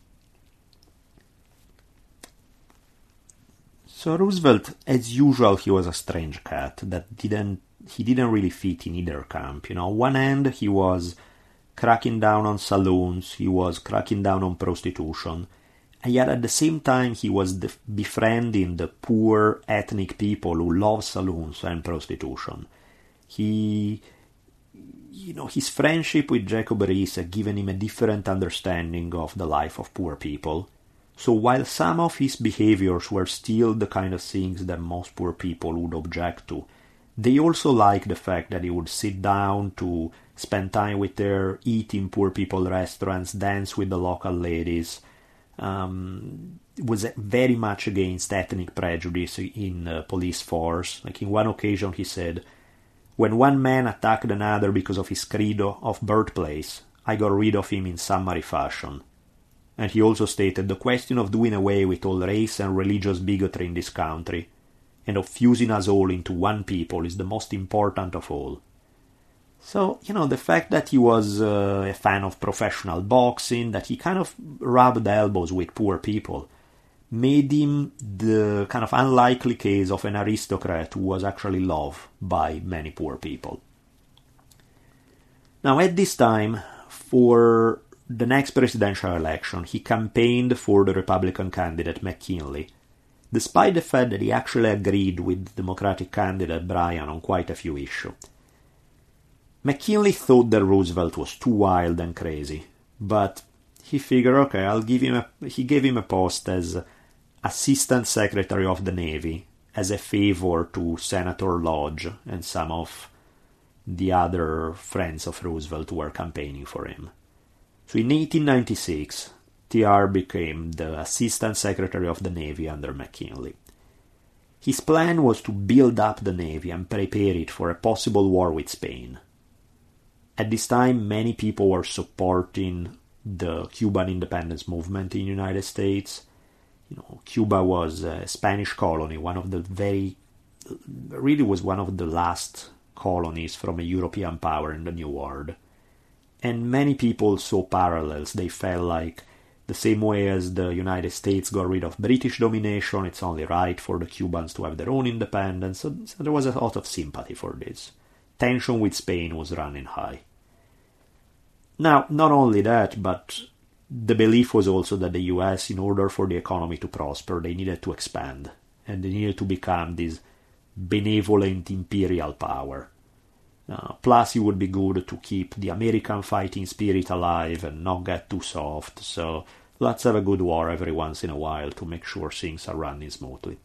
So Roosevelt, as usual, he was a strange cat that didn't he didn't really fit in either camp. You know, on one hand, he was cracking down on saloons, he was cracking down on prostitution, and yet at the same time he was def- befriending the poor ethnic people who love saloons and prostitution. He, you know, his friendship with Jacob Riis had given him a different understanding of the life of poor people. So while some of his behaviors were still the kind of things that most poor people would object to, They also liked the fact that he would sit down to spend time with their eat in poor people restaurants, dance with the local ladies. Um, was very much against ethnic prejudice in uh, police force. Like in one occasion he said, "When one man attacked another because of his credo of birthplace, I got rid of him in summary fashion." And he also stated, "The question of doing away with all race and religious bigotry in this country, and of fusing us all into one people, is the most important of all." So, you know, the fact that he was uh, a fan of professional boxing, that he kind of rubbed elbows with poor people, made him the kind of unlikely case of an aristocrat who was actually loved by many poor people. Now, at this time, for the next presidential election, he campaigned for the Republican candidate McKinley, despite the fact that he actually agreed with the Democratic candidate Bryan on quite a few issues. McKinley thought that Roosevelt was too wild and crazy, but he figured, okay, I'll give him a, he gave him a post as Assistant Secretary of the Navy as a favor to Senator Lodge and some of the other friends of Roosevelt who were campaigning for him. So in eighteen ninety-six, T R became the Assistant Secretary of the Navy under McKinley. His plan was to build up the Navy and prepare it for a possible war with Spain. At this time, many people were supporting the Cuban independence movement in the United States. You know, Cuba was a Spanish colony, one of the very, really was one of the last colonies from a European power in the New World. And many people saw parallels. They felt like the same way as the United States got rid of British domination, it's only right for the Cubans to have their own independence. So, so there was a lot of sympathy for this. Tension with Spain was running high. Now, not only that, but the belief was also that the U S, in order for the economy to prosper, they needed to expand, and they needed to become this benevolent imperial power. Uh, plus, it would be good to keep the American fighting spirit alive and not get too soft, so let's have a good war every once in a while to make sure things are running smoothly.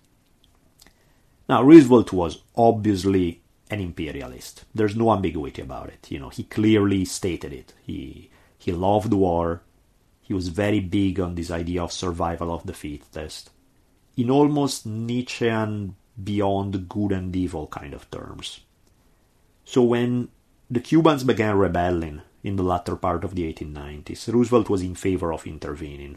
Now, Roosevelt was obviously an imperialist. There's no ambiguity about it. You know, he clearly stated it. He he loved war. He was very big on this idea of survival of the fittest, in almost Nietzschean beyond good and evil kind of terms. So when the Cubans began rebelling in the latter part of the eighteen nineties, Roosevelt was in favor of intervening.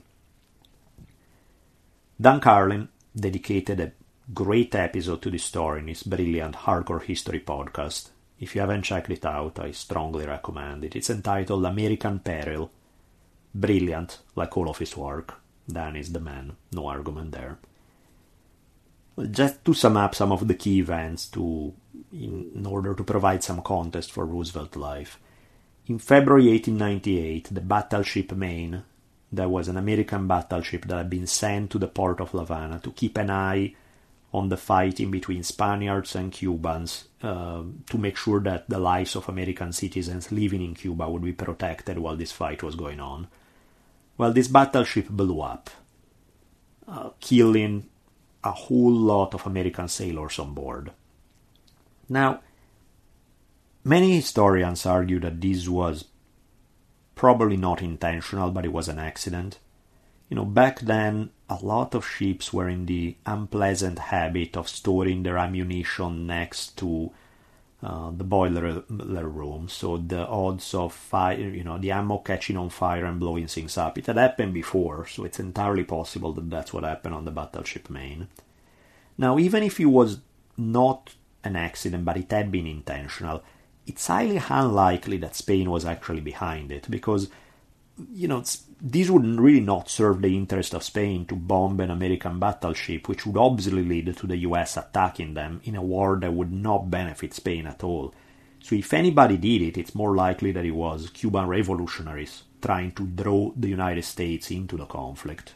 Dan Carlin dedicated a great episode to this story in his brilliant Hardcore History podcast. If you haven't checked it out, I strongly recommend it. It's entitled American Peril. Brilliant, like all of his work. Dan is the man, no argument there. Just to sum up some of the key events to in, in order to provide some context for Roosevelt life. In February eighteen ninety-eight, the battleship Maine, there was an American battleship that had been sent to the port of La Habana to keep an eye on the fighting between Spaniards and Cubans, uh, to make sure that the lives of American citizens living in Cuba would be protected while this fight was going on. Well, this battleship blew up, uh, killing a whole lot of American sailors on board. Now, many historians argue that this was probably not intentional, but it was an accident. You know, back then, a lot of ships were in the unpleasant habit of storing their ammunition next to uh, the boiler room, so the odds of fire, you know, the ammo catching on fire and blowing things up, it had happened before, so it's entirely possible that that's what happened on the battleship Maine. Now, even if it was not an accident, but it had been intentional, it's highly unlikely that Spain was actually behind it, because, you know, this would really not serve the interest of Spain to bomb an American battleship, which would obviously lead to the U S attacking them in a war that would not benefit Spain at all. So if anybody did it, it's more likely that it was Cuban revolutionaries trying to draw the United States into the conflict.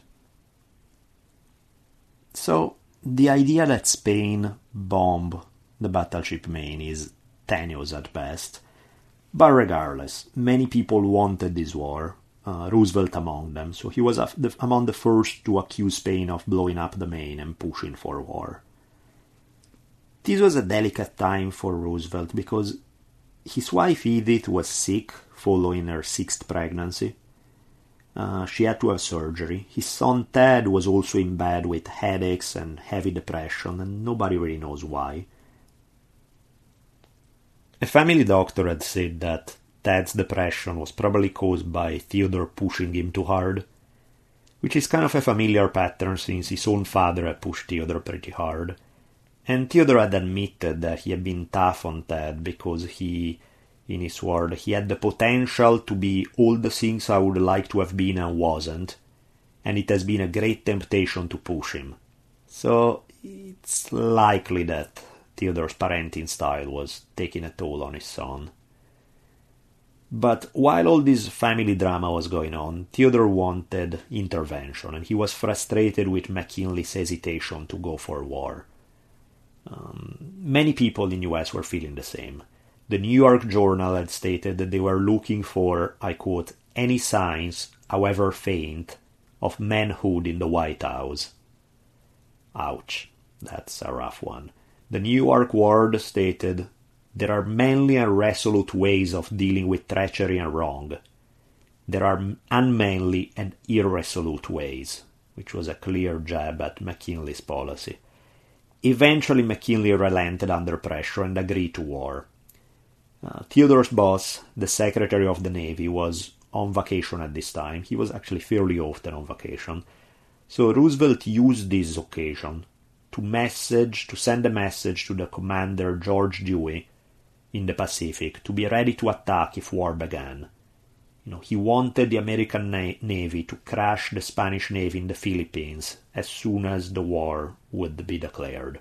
So the idea that Spain bombed the battleship Maine is tenuous at best. But regardless, many people wanted this war, uh, Roosevelt among them, so he was the, among the first to accuse Spain of blowing up the Maine and pushing for war. This was a delicate time for Roosevelt because his wife Edith was sick following her sixth pregnancy. Uh, she had to have surgery. His son Ted was also in bed with headaches and heavy depression, and nobody really knows why. A family doctor had said that Ted's depression was probably caused by Theodore pushing him too hard, which is kind of a familiar pattern since his own father had pushed Theodore pretty hard. And Theodore had admitted that he had been tough on Ted because he, in his word, he had the potential to be all the things I would like to have been and wasn't, and it has been a great temptation to push him. So it's likely that Theodore's parenting style was taking a toll on his son. But while all this family drama was going on, Theodore wanted intervention, and he was frustrated with McKinley's hesitation to go for war. Um, many people in the U S were feeling the same. The New York Journal had stated that they were looking for, I quote, any signs, however faint, of manhood in the White House. Ouch, that's a rough one. The New York World stated, there are manly and resolute ways of dealing with treachery and wrong. There are unmanly and irresolute ways, which was a clear jab at McKinley's policy. Eventually McKinley relented under pressure and agreed to war. Uh, Theodore's boss, the Secretary of the Navy, was on vacation at this time. He was actually fairly often on vacation. So Roosevelt used this occasion to message, to send a message to the commander George Dewey in the Pacific to be ready to attack if war began. You know, he wanted the American na- Navy to crash the Spanish Navy in the Philippines as soon as the war would be declared.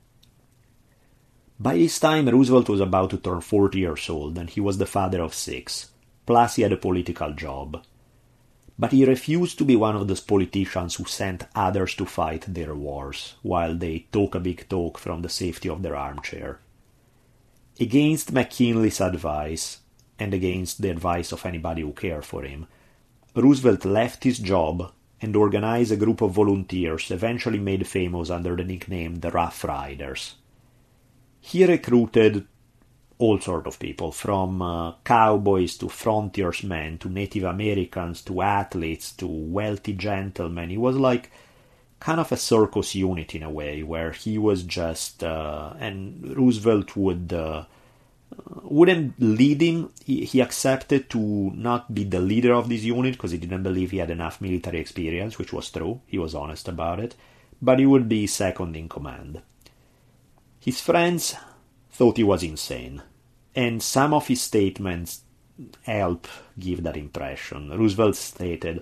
By this time, Roosevelt was about to turn forty years old, and he was the father of six, plus he had a political job. But he refused to be one of those politicians who sent others to fight their wars, while they talk a big talk from the safety of their armchair. Against McKinley's advice, and against the advice of anybody who cared for him, Roosevelt left his job and organized a group of volunteers eventually made famous under the nickname the Rough Riders. He recruited all sorts of people, from uh, cowboys to frontiersmen to Native Americans to athletes to wealthy gentlemen. He was like kind of a circus unit in a way, where he was just, uh, and Roosevelt would uh, wouldn't lead him. He, he accepted to not be the leader of this unit because he didn't believe he had enough military experience, which was true. He was honest about it, but he would be second in command. His friends thought he was insane, and some of his statements help give that impression. Roosevelt stated,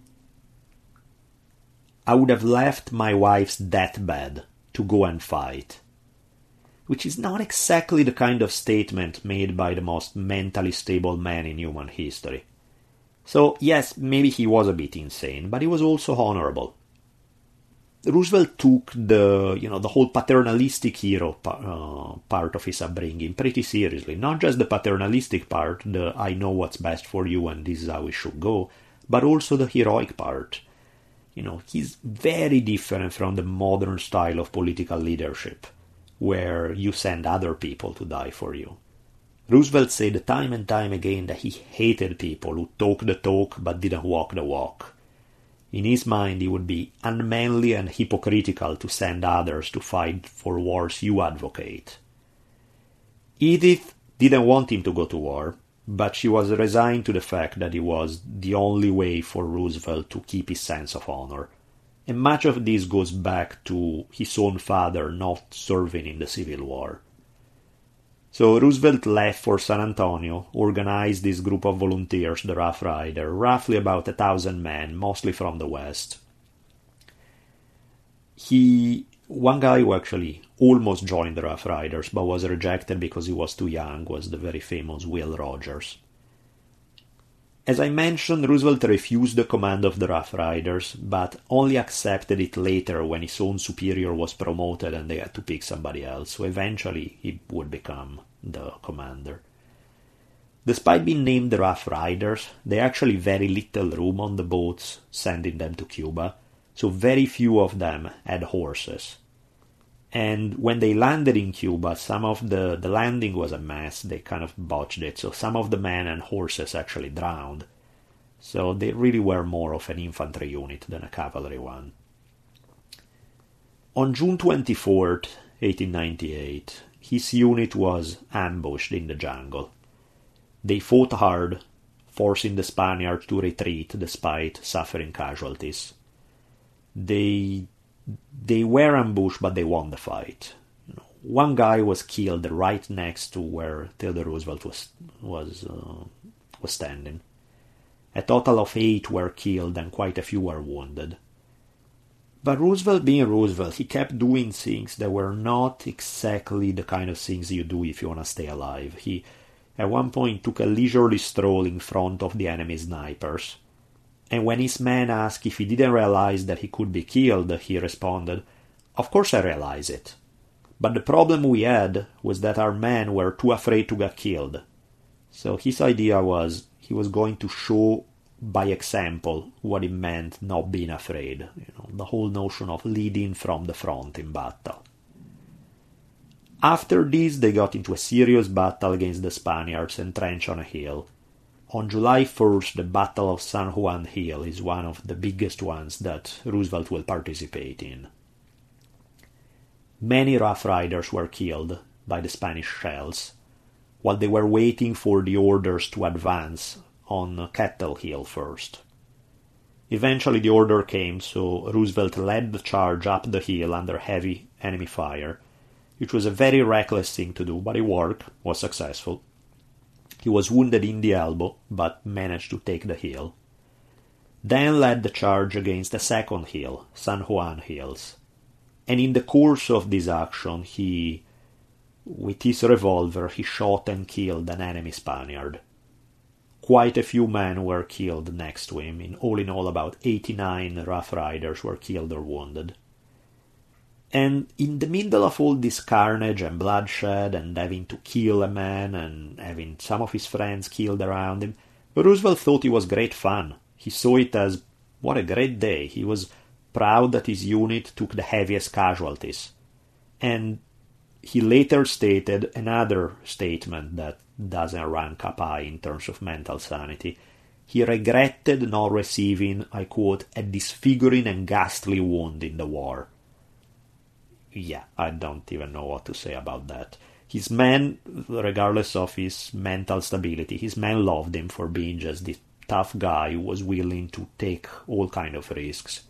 "I would have left my wife's deathbed to go and fight," which is not exactly the kind of statement made by the most mentally stable man in human history. So, yes, maybe he was a bit insane, but he was also honorable. Roosevelt took the, you know, the whole paternalistic hero uh, part of his upbringing pretty seriously. Not just the paternalistic part, the I know what's best for you and this is how it should go, but also the heroic part. You know, he's very different from the modern style of political leadership, where you send other people to die for you. Roosevelt said time and time again that he hated people who talk the talk but didn't walk the walk. In his mind, it would be unmanly and hypocritical to send others to fight for wars you advocate. Edith didn't want him to go to war, but she was resigned to the fact that it was the only way for Roosevelt to keep his sense of honor. And much of this goes back to his own father not serving in the Civil War. So Roosevelt left for San Antonio, organized this group of volunteers, the Rough Rider, roughly about a thousand men, mostly from the West. He, one guy who actually almost joined the Rough Riders but was rejected because he was too young, was the very famous Will Rogers. As I mentioned, Roosevelt refused the command of the Rough Riders, but only accepted it later when his own superior was promoted and they had to pick somebody else, so eventually he would become the commander. Despite being named the Rough Riders, they actually very little room on the boats sending them to Cuba, so very few of them had horses. And when they landed in Cuba, some of the, the landing was a mess. They kind of botched it. So some of the men and horses actually drowned. So they really were more of an infantry unit than a cavalry one. On June twenty-fourth, eighteen ninety-eight, his unit was ambushed in the jungle. They fought hard, forcing the Spaniards to retreat despite suffering casualties. They they were ambushed, but they won the fight. You know, one guy was killed right next to where Theodore Roosevelt was was uh, was standing. A total of eight were killed and quite a few were wounded. But Roosevelt, being Roosevelt, he kept doing things that were not exactly the kind of things you do if you want to stay alive. He, at one point, took a leisurely stroll in front of the enemy snipers. And when his men asked if he didn't realize that he could be killed, he responded, "Of course I realize it. But the problem we had was that our men were too afraid to get killed." So his idea was he was going to show by example what it meant not being afraid. You know, the whole notion of leading from the front in battle. After this, they got into a serious battle against the Spaniards entrenched on a hill. On July first, the Battle of San Juan Hill is one of the biggest ones that Roosevelt will participate in. Many Rough Riders were killed by the Spanish shells, while they were waiting for the orders to advance on Kettle Hill first. Eventually the order came, so Roosevelt led the charge up the hill under heavy enemy fire, which was a very reckless thing to do, but it worked, was successful. He was wounded in the elbow, but managed to take the hill. Then led the charge against the second hill, San Juan Hills. And in the course of this action, he, with his revolver, he shot and killed an enemy Spaniard. Quite a few men were killed next to him. In all in all, about eighty-nine Rough Riders were killed or wounded. And in the middle of all this carnage and bloodshed and having to kill a man and having some of his friends killed around him, Roosevelt thought it was great fun. He saw it as, what a great day. He was proud that his unit took the heaviest casualties. And he later stated another statement that doesn't rank up high in terms of mental sanity. He regretted not receiving, I quote, a disfiguring and ghastly wound in the war. Yeah, I don't even know what to say about that. His men, regardless of his mental stability, his men loved him for being just this tough guy who was willing to take all kind of risks.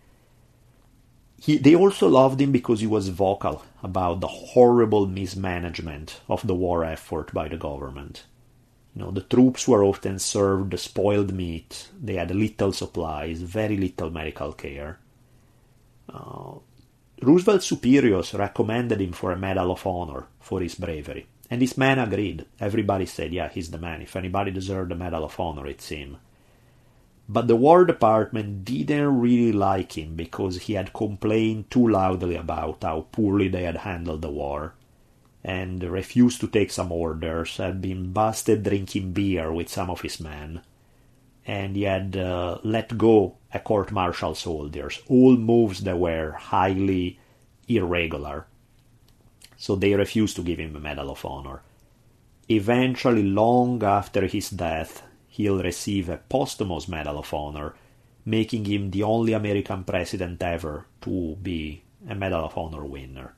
He, they also loved him because he was vocal about the horrible mismanagement of the war effort by the government. You know, the troops were often served spoiled meat, they had little supplies, very little medical care. Uh, Roosevelt's superiors recommended him for a Medal of Honor for his bravery, and his men agreed. Everybody said, yeah, he's the man. If anybody deserved a Medal of Honor, it's him. But the War Department didn't really like him because he had complained too loudly about how poorly they had handled the war, and refused to take some orders, had been busted drinking beer with some of his men, and he had uh, let go a court-martial soldiers, all moves that were highly irregular. So they refused to give him a Medal of Honor. Eventually, long after his death, he'll receive a posthumous Medal of Honor, making him the only American president ever to be a Medal of Honor winner.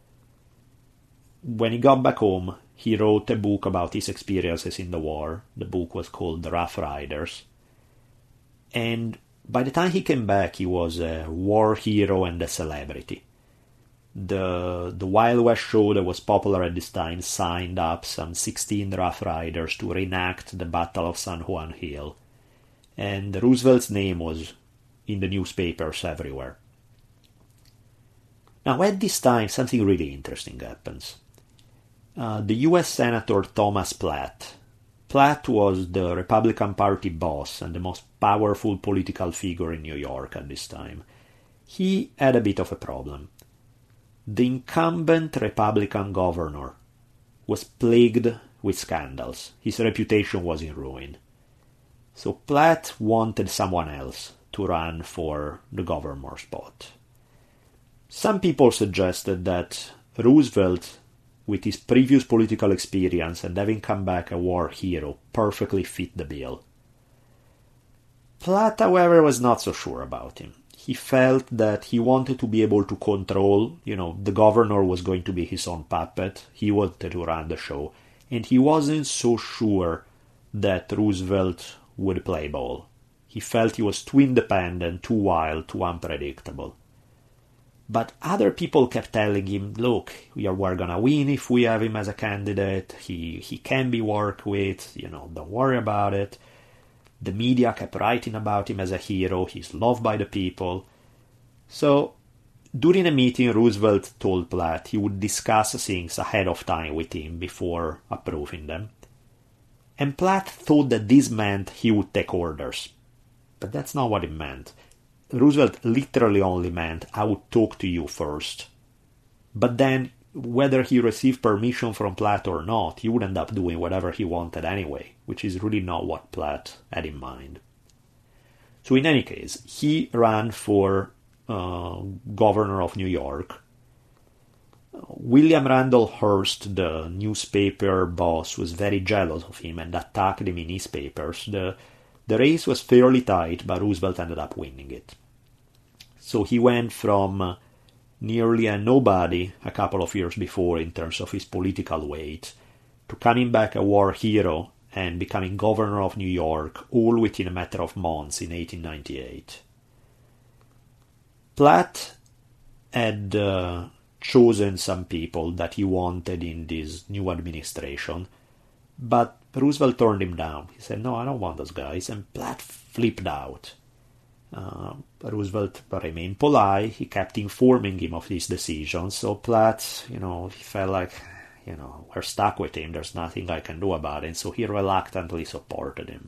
When he got back home, he wrote a book about his experiences in the war. The book was called The Rough Riders. And by the time he came back, he was a war hero and a celebrity. The the Wild West show that was popular at this time signed up some sixteen Rough Riders to reenact the Battle of San Juan Hill, and Roosevelt's name was in the newspapers everywhere. Now, at this time, something really interesting happens. Uh, the U S Senator Thomas Platt. Platt was the Republican Party boss and the most powerful political figure in New York at this time. He had a bit of a problem. The incumbent Republican governor was plagued with scandals. His reputation was in ruin. So Platt wanted someone else to run for the governor spot. Some people suggested that Roosevelt, with his previous political experience and having come back a war hero, perfectly fit the bill. Platt, however, was not so sure about him. He felt that he wanted to be able to control, you know, the governor was going to be his own puppet, he wanted to run the show, and he wasn't so sure that Roosevelt would play ball. He felt he was too independent, too wild, too unpredictable. But other people kept telling him, look, we are, we're gonna win if we have him as a candidate, he, he can be worked with, you know, don't worry about it. The media kept writing about him as a hero, he's loved by the people. So, during a meeting, Roosevelt told Platt he would discuss things ahead of time with him before approving them. And Platt thought that this meant he would take orders. But that's not what it meant. Roosevelt literally only meant, I would talk to you first. But then, whether he received permission from Platt or not, he would end up doing whatever he wanted anyway, which is really not what Platt had in mind. So in any case, he ran for uh, governor of New York. William Randolph Hearst, the newspaper boss, was very jealous of him and attacked him in his papers. The, the race was fairly tight, but Roosevelt ended up winning it. So he went from uh, nearly a nobody a couple of years before in terms of his political weight, to coming back a war hero and becoming governor of New York, all within a matter of months in eighteen ninety-eight. Platt had uh, chosen some people that he wanted in this new administration, but Roosevelt turned him down. He said, no, I don't want those guys, and Platt flipped out. Uh, Roosevelt remained polite, he kept informing him of his decisions, so Platt, you know, he felt like, you know, we're stuck with him, there's nothing I can do about it, so he reluctantly supported him.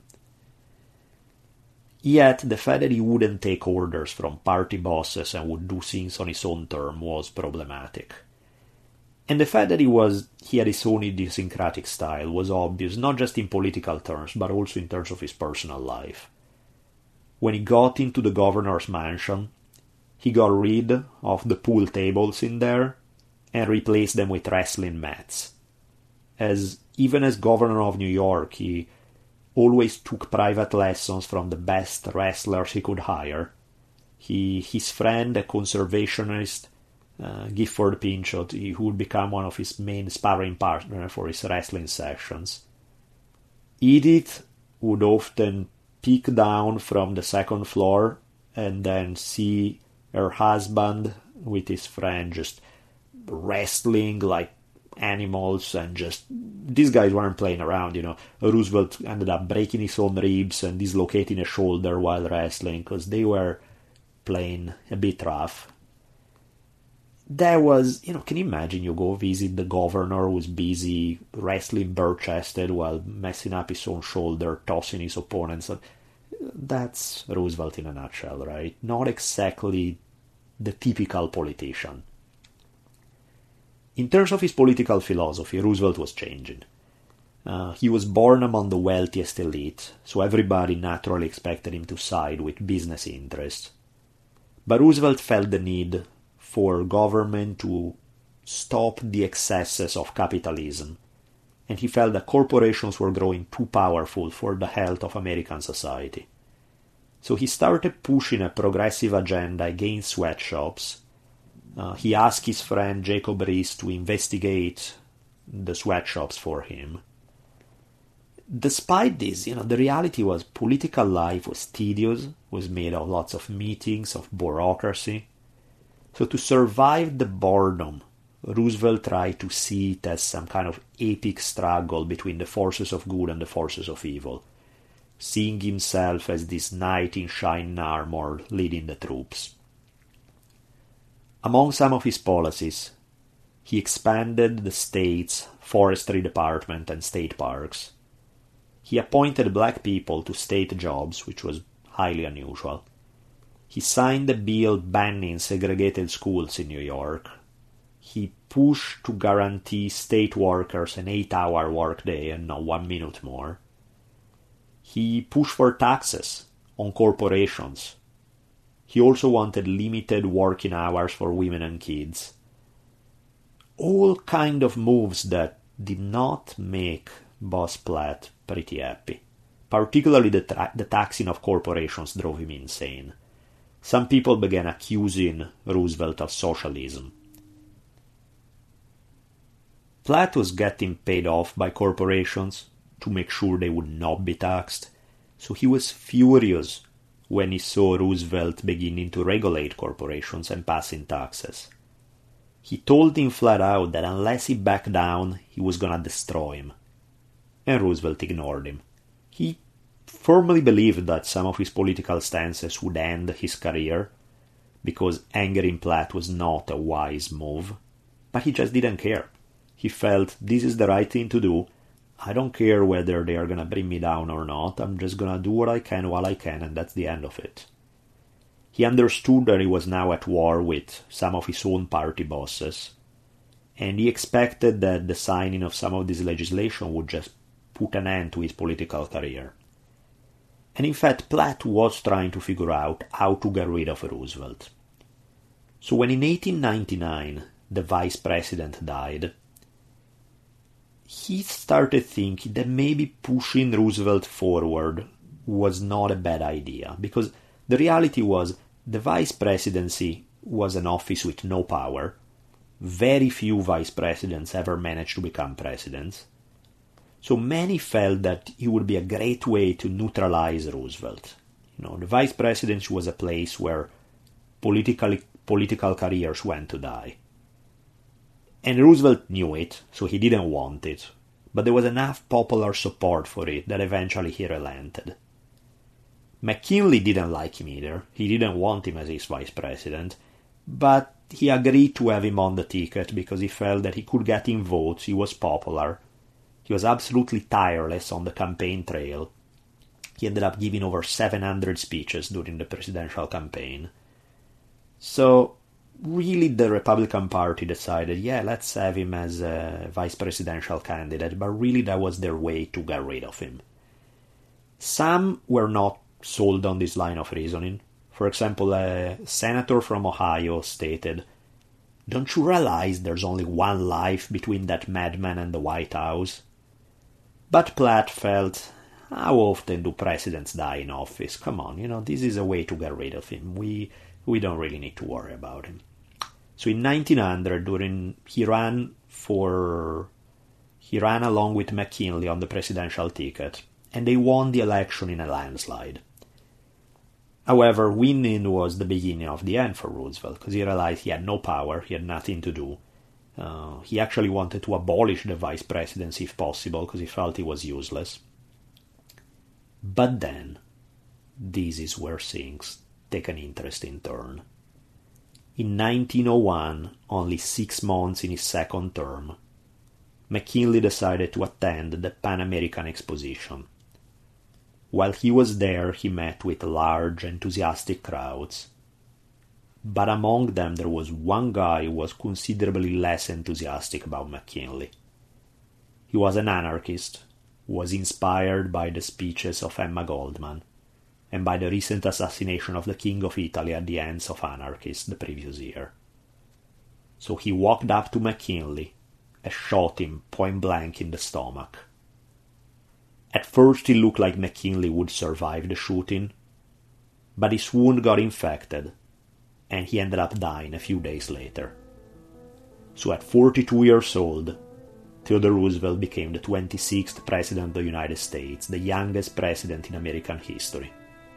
Yet, the fact that he wouldn't take orders from party bosses and would do things on his own term was problematic. And the fact that he was he had his own idiosyncratic style was obvious, not just in political terms, but also in terms of his personal life. When he got into the governor's mansion, he got rid of the pool tables in there and replaced them with wrestling mats. As even as governor of New York, he always took private lessons from the best wrestlers he could hire. He, his friend, a conservationist, uh, Gifford Pinchot, who would become one of his main sparring partners for his wrestling sessions. Edith would often peek down from the second floor and then see her husband with his friend just wrestling like animals, and just these guys weren't playing around, you know. Roosevelt ended up breaking his own ribs and dislocating a shoulder while wrestling because they were playing a bit rough. There was, you know, can you imagine you go visit the governor who's busy wrestling bare-chested while messing up his own shoulder, tossing his opponents? That's Roosevelt in a nutshell, right? Not exactly the typical politician. In terms of his political philosophy, Roosevelt was changing. Uh, he was born among the wealthiest elite, so everybody naturally expected him to side with business interests. But Roosevelt felt the need for government to stop the excesses of capitalism, and he felt that corporations were growing too powerful for the health of American society. So he started pushing a progressive agenda against sweatshops. Uh, he asked his friend Jacob Riis to investigate the sweatshops for him. Despite this, you know, the reality was political life was tedious, was made of lots of meetings, of bureaucracy. So to survive the boredom, Roosevelt tried to see it as some kind of epic struggle between the forces of good and the forces of evil, seeing himself as this knight in shining armor leading the troops. Among some of his policies, he expanded the state's forestry department and state parks. He appointed black people to state jobs, which was highly unusual. He signed a bill banning segregated schools in New York. He pushed to guarantee state workers an eight-hour workday and not one minute more. He pushed for taxes on corporations, He also wanted limited working hours for women and kids. All kind of moves that did not make Boss Platt pretty happy. Particularly the, tra- the taxing of corporations drove him insane. Some people began accusing Roosevelt of socialism. Platt was getting paid off by corporations to make sure they would not be taxed, so he was furious when he saw Roosevelt beginning to regulate corporations and passing taxes. He told him flat out that unless he backed down, he was gonna destroy him. And Roosevelt ignored him. He firmly believed that some of his political stances would end his career, because angering Platt was not a wise move, but he just didn't care. He felt, this is the right thing to do. I don't care whether they are gonna bring me down or not. I'm just gonna do what I can while I can, and that's the end of it. He understood that he was now at war with some of his own party bosses, and he expected that the signing of some of this legislation would just put an end to his political career. And in fact, Platt was trying to figure out how to get rid of Roosevelt. So when in eighteen ninety-nine the vice president died, he started thinking that maybe pushing Roosevelt forward was not a bad idea, because the reality was the vice presidency was an office with no power. Very few vice presidents ever managed to become presidents. So many felt that it would be a great way to neutralize Roosevelt. You know, the vice presidency was a place where politically, political careers went to die. And Roosevelt knew it, so he didn't want it. But there was enough popular support for it that eventually he relented. McKinley didn't like him either. He didn't want him as his vice president. But he agreed to have him on the ticket because he felt that he could get him votes, he was popular. He was absolutely tireless on the campaign trail. He ended up giving over seven hundred speeches during the presidential campaign. So, really the Republican Party decided, yeah, let's have him as a vice presidential candidate, but really that was their way to get rid of him. Some were not sold on this line of reasoning. For example, a senator from Ohio stated, "Don't you realize there's only one life between that madman and the White House?" But Platt felt, how often do presidents die in office? Come on, you know, this is a way to get rid of him. We we don't really need to worry about him. So in nineteen hundred, during he ran for he ran along with McKinley on the presidential ticket, and they won the election in a landslide. However, winning was the beginning of the end for Roosevelt, because he realized he had no power, he had nothing to do. Uh, he actually wanted to abolish the vice presidency if possible, because he felt he was useless. But then, this is where things take an interesting turn. In nineteen oh one, only six months in his second term, McKinley decided to attend the Pan American Exposition. While he was there, he met with large, enthusiastic crowds. But among them there was one guy who was considerably less enthusiastic about McKinley. He was an anarchist, who was inspired by the speeches of Emma Goldman, and by the recent assassination of the King of Italy at the hands of anarchists the previous year. So he walked up to McKinley and shot him point blank in the stomach. At first it looked like McKinley would survive the shooting, but his wound got infected, and he ended up dying a few days later. So at forty-two years old, Theodore Roosevelt became the twenty-sixth President of the United States, the youngest president in American history.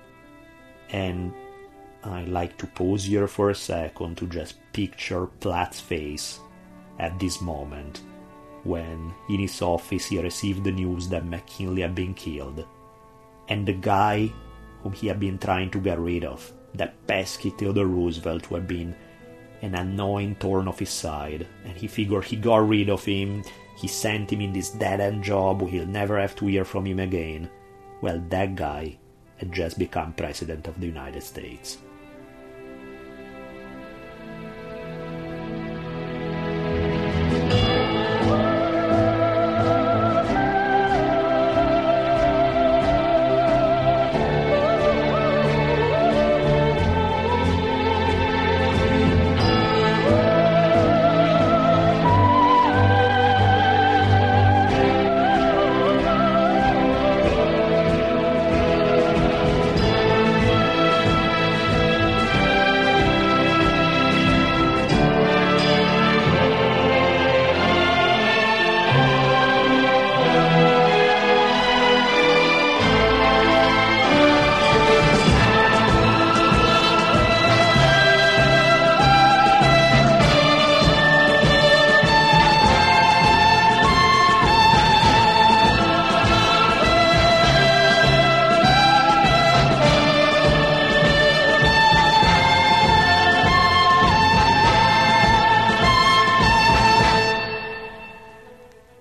And I'd like to pause here for a second to just picture Platt's face at this moment, when in his office he received the news that McKinley had been killed, and the guy whom he had been trying to get rid of, that pesky Theodore Roosevelt, who had been an annoying thorn of his side, and he figured he got rid of him, he sent him in this dead-end job where he'll never have to hear from him again. Well, that guy had just become President of the United States.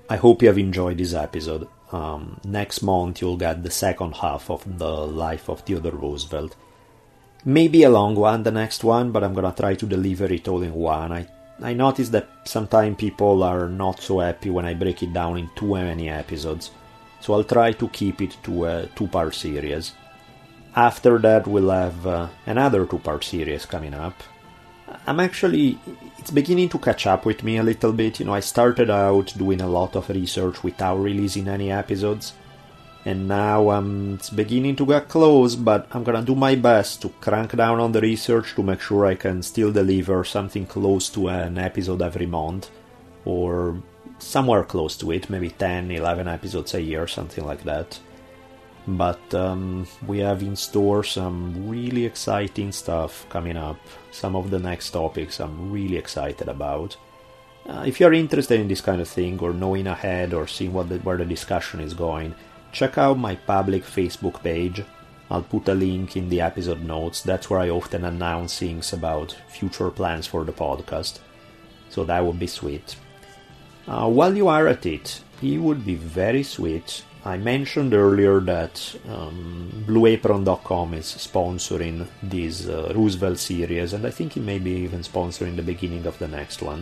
I hope you have enjoyed this episode. Um, next month you'll get the second half of the life of Theodore Roosevelt. Maybe a long one, the next one, but I'm gonna try to deliver it all in one. I, I noticed that sometimes people are not so happy when I break it down in too many episodes, so I'll try to keep it to a two-part series. After that we'll have uh, another two-part series coming up. I'm actually, it's beginning to catch up with me a little bit. You know, I started out doing a lot of research without releasing any episodes, and now um, it's beginning to get close, but I'm gonna do my best to crank down on the research to make sure I can still deliver something close to an episode every month, or somewhere close to it, maybe ten, eleven episodes a year, something like that. But um, we have in store some really exciting stuff coming up. Some of the next topics I'm really excited about. Uh, if you're interested in this kind of thing, or knowing ahead, or seeing what the, where the discussion is going, check out my public Facebook page. I'll put a link in the episode notes. That's where I often announce things about future plans for the podcast. So that would be sweet. Uh, while you are at it, it would be very sweet. I mentioned earlier that um, Blue Apron dot com is sponsoring this uh, Roosevelt series, and I think it may be even sponsoring the beginning of the next one.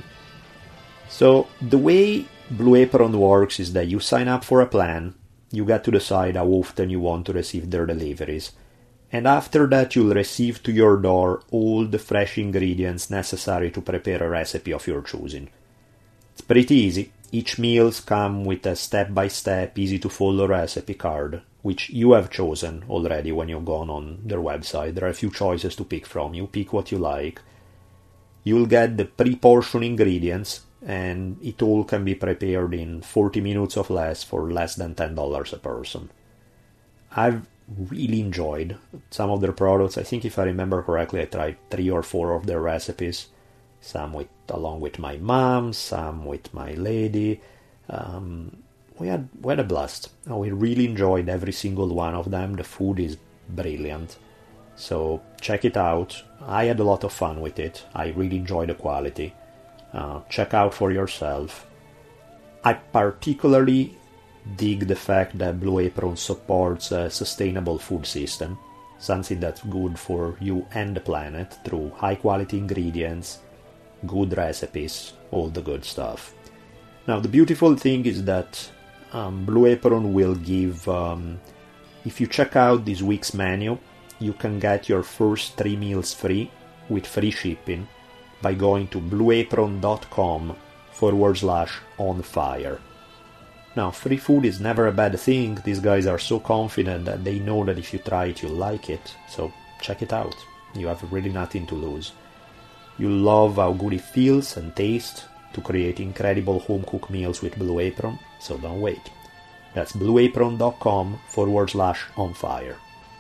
So the way Blue Apron works is that you sign up for a plan, you get to decide how often you want to receive their deliveries, and after that you'll receive to your door all the fresh ingredients necessary to prepare a recipe of your choosing. It's pretty easy. Each meals come with a step-by-step, easy-to-follow recipe card, which you have chosen already when you've gone on their website. There are a few choices to pick from. You pick what you like. You'll get the pre-portioned ingredients, and it all can be prepared in forty minutes or less for less than ten dollars a person. I've really enjoyed some of their products. I think if I remember correctly, I tried three or four of their recipes. Some with along with my mom, some with my lady. Um, we had we had a blast. We really enjoyed every single one of them. The food is brilliant. So check it out. I had a lot of fun with it. I really enjoy the quality. Uh, check out for yourself. I particularly dig the fact that Blue Apron supports a sustainable food system, something that's good for you and the planet through high quality ingredients, good recipes, all the good stuff. Now the beautiful thing is that um, Blue Apron will give, um, if you check out this week's menu, you can get your first three meals free with free shipping by going to blueapron.com forward slash on fire. Now free food is never a bad thing. These guys are so confident that they know that if you try it you'll like it, so check it out. You have really nothing to lose. You'll love how good it feels and tastes to create incredible home-cooked meals with Blue Apron, so don't wait. That's blueapron.com forward slash on fire.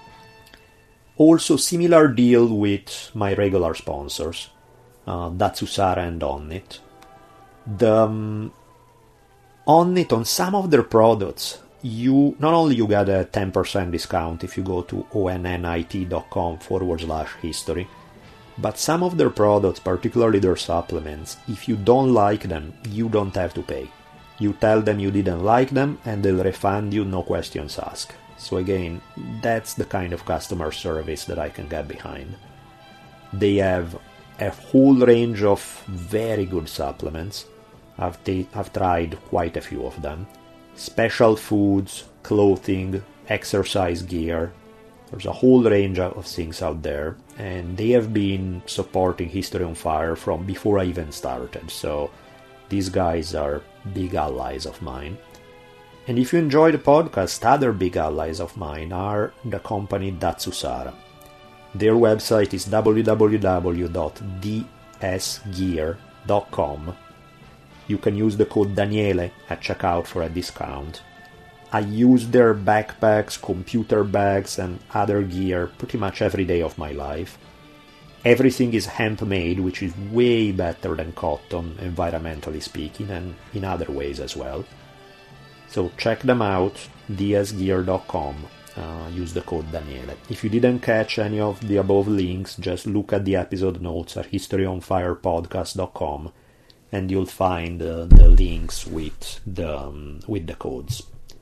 Also, similar deal with my regular sponsors, uh, Datsusara and Onnit. The um, Onnit, on some of their products, you not only you get a ten percent discount if you go to onnit.com forward slash history, but some of their products, particularly their supplements, if you don't like them, you don't have to pay. You tell them you didn't like them and they'll refund you, no questions asked. So again, that's the kind of customer service that I can get behind. They have a whole range of very good supplements. I've, t- I've tried quite a few of them. Special foods, clothing, exercise gear. There's a whole range of things out there, and they have been supporting History on Fire from before I even started, so these guys are big allies of mine. And if you enjoy the podcast, other big allies of mine are the company Datsusara. Their website is w w w dot d s gear dot com. You can use the code Daniele at checkout for a discount. I use their backpacks, computer bags, and other gear pretty much every day of my life. Everything is handmade, which is way better than cotton, environmentally speaking, and in other ways as well. So check them out, d s gear dot com. Uh, use the code Daniele. If you didn't catch any of the above links, just look at the episode notes at history on fire podcast dot com. and you'll find uh, the links with the um, with the codes.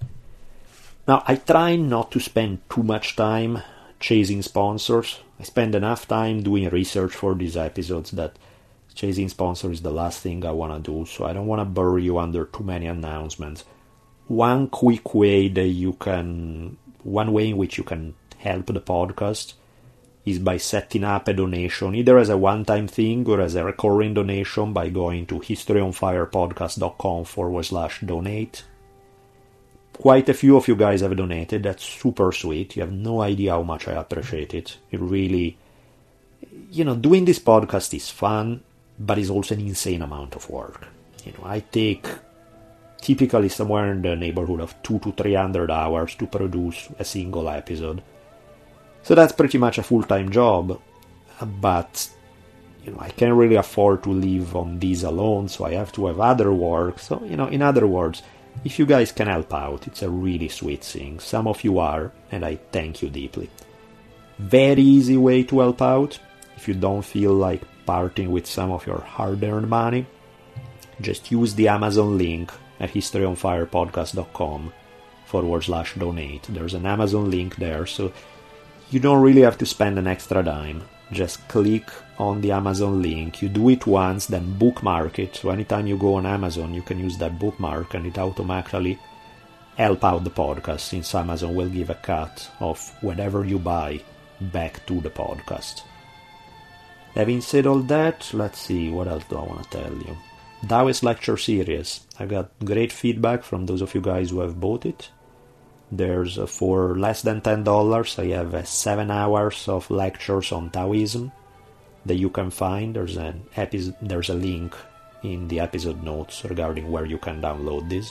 Now, I try not to spend too much time chasing sponsors. I spend enough time doing research for these episodes that chasing sponsors is the last thing I want to do, so I don't want to bury you under too many announcements. One quick way that you can, one way in which you can help the podcast is by setting up a donation, either as a one-time thing or as a recurring donation by going to historyonfirepodcast.com forward slash donate. Quite a few of you guys have donated. That's super sweet. You have no idea how much I appreciate it. It really, you know, doing this podcast is fun, but it's also an insane amount of work. You know, I take typically somewhere in the neighborhood of two to three hundred hours to produce a single episode. So that's pretty much a full-time job, but you know, I can't really afford to live on these alone, so I have to have other work. So, you know, in other words, if you guys can help out, it's a really sweet thing. Some of you are, and I thank you deeply. Very easy way to help out, if you don't feel like parting with some of your hard-earned money, just use the Amazon link at historyonfirepodcast.com forward slash donate. There's an Amazon link there, so you don't really have to spend an extra dime. Just click on the Amazon link. You do it once, then bookmark it. So anytime you go on Amazon, you can use that bookmark and it automatically help out the podcast, since Amazon will give a cut of whatever you buy back to the podcast. Having said all that, let's see, what else do I want to tell you? Taoist lecture series. I got great feedback from those of you guys who have bought it. There's, uh, for less than ten dollars, I have uh, seven hours of lectures on Taoism that you can find. There's an epi- there's a link in the episode notes regarding where you can download this.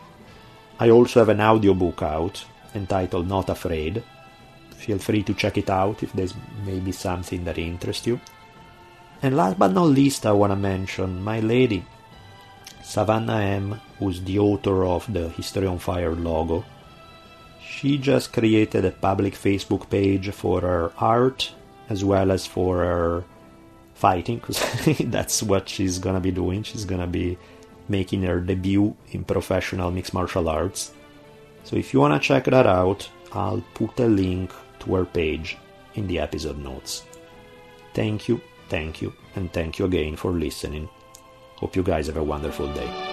I also have an audiobook out entitled Not Afraid. Feel free to check it out if there's maybe something that interests you. And last but not least, I want to mention my lady, Savannah M., who's the author of the History on Fire logo. She just created a public Facebook page for her art as well as for her fighting, because that's what she's gonna be doing. She's gonna be making her debut in professional mixed martial arts. So if you wanna check that out, I'll put a link to her page in the episode notes. Thank you, thank you, and thank you again for listening. Hope you guys have a wonderful day.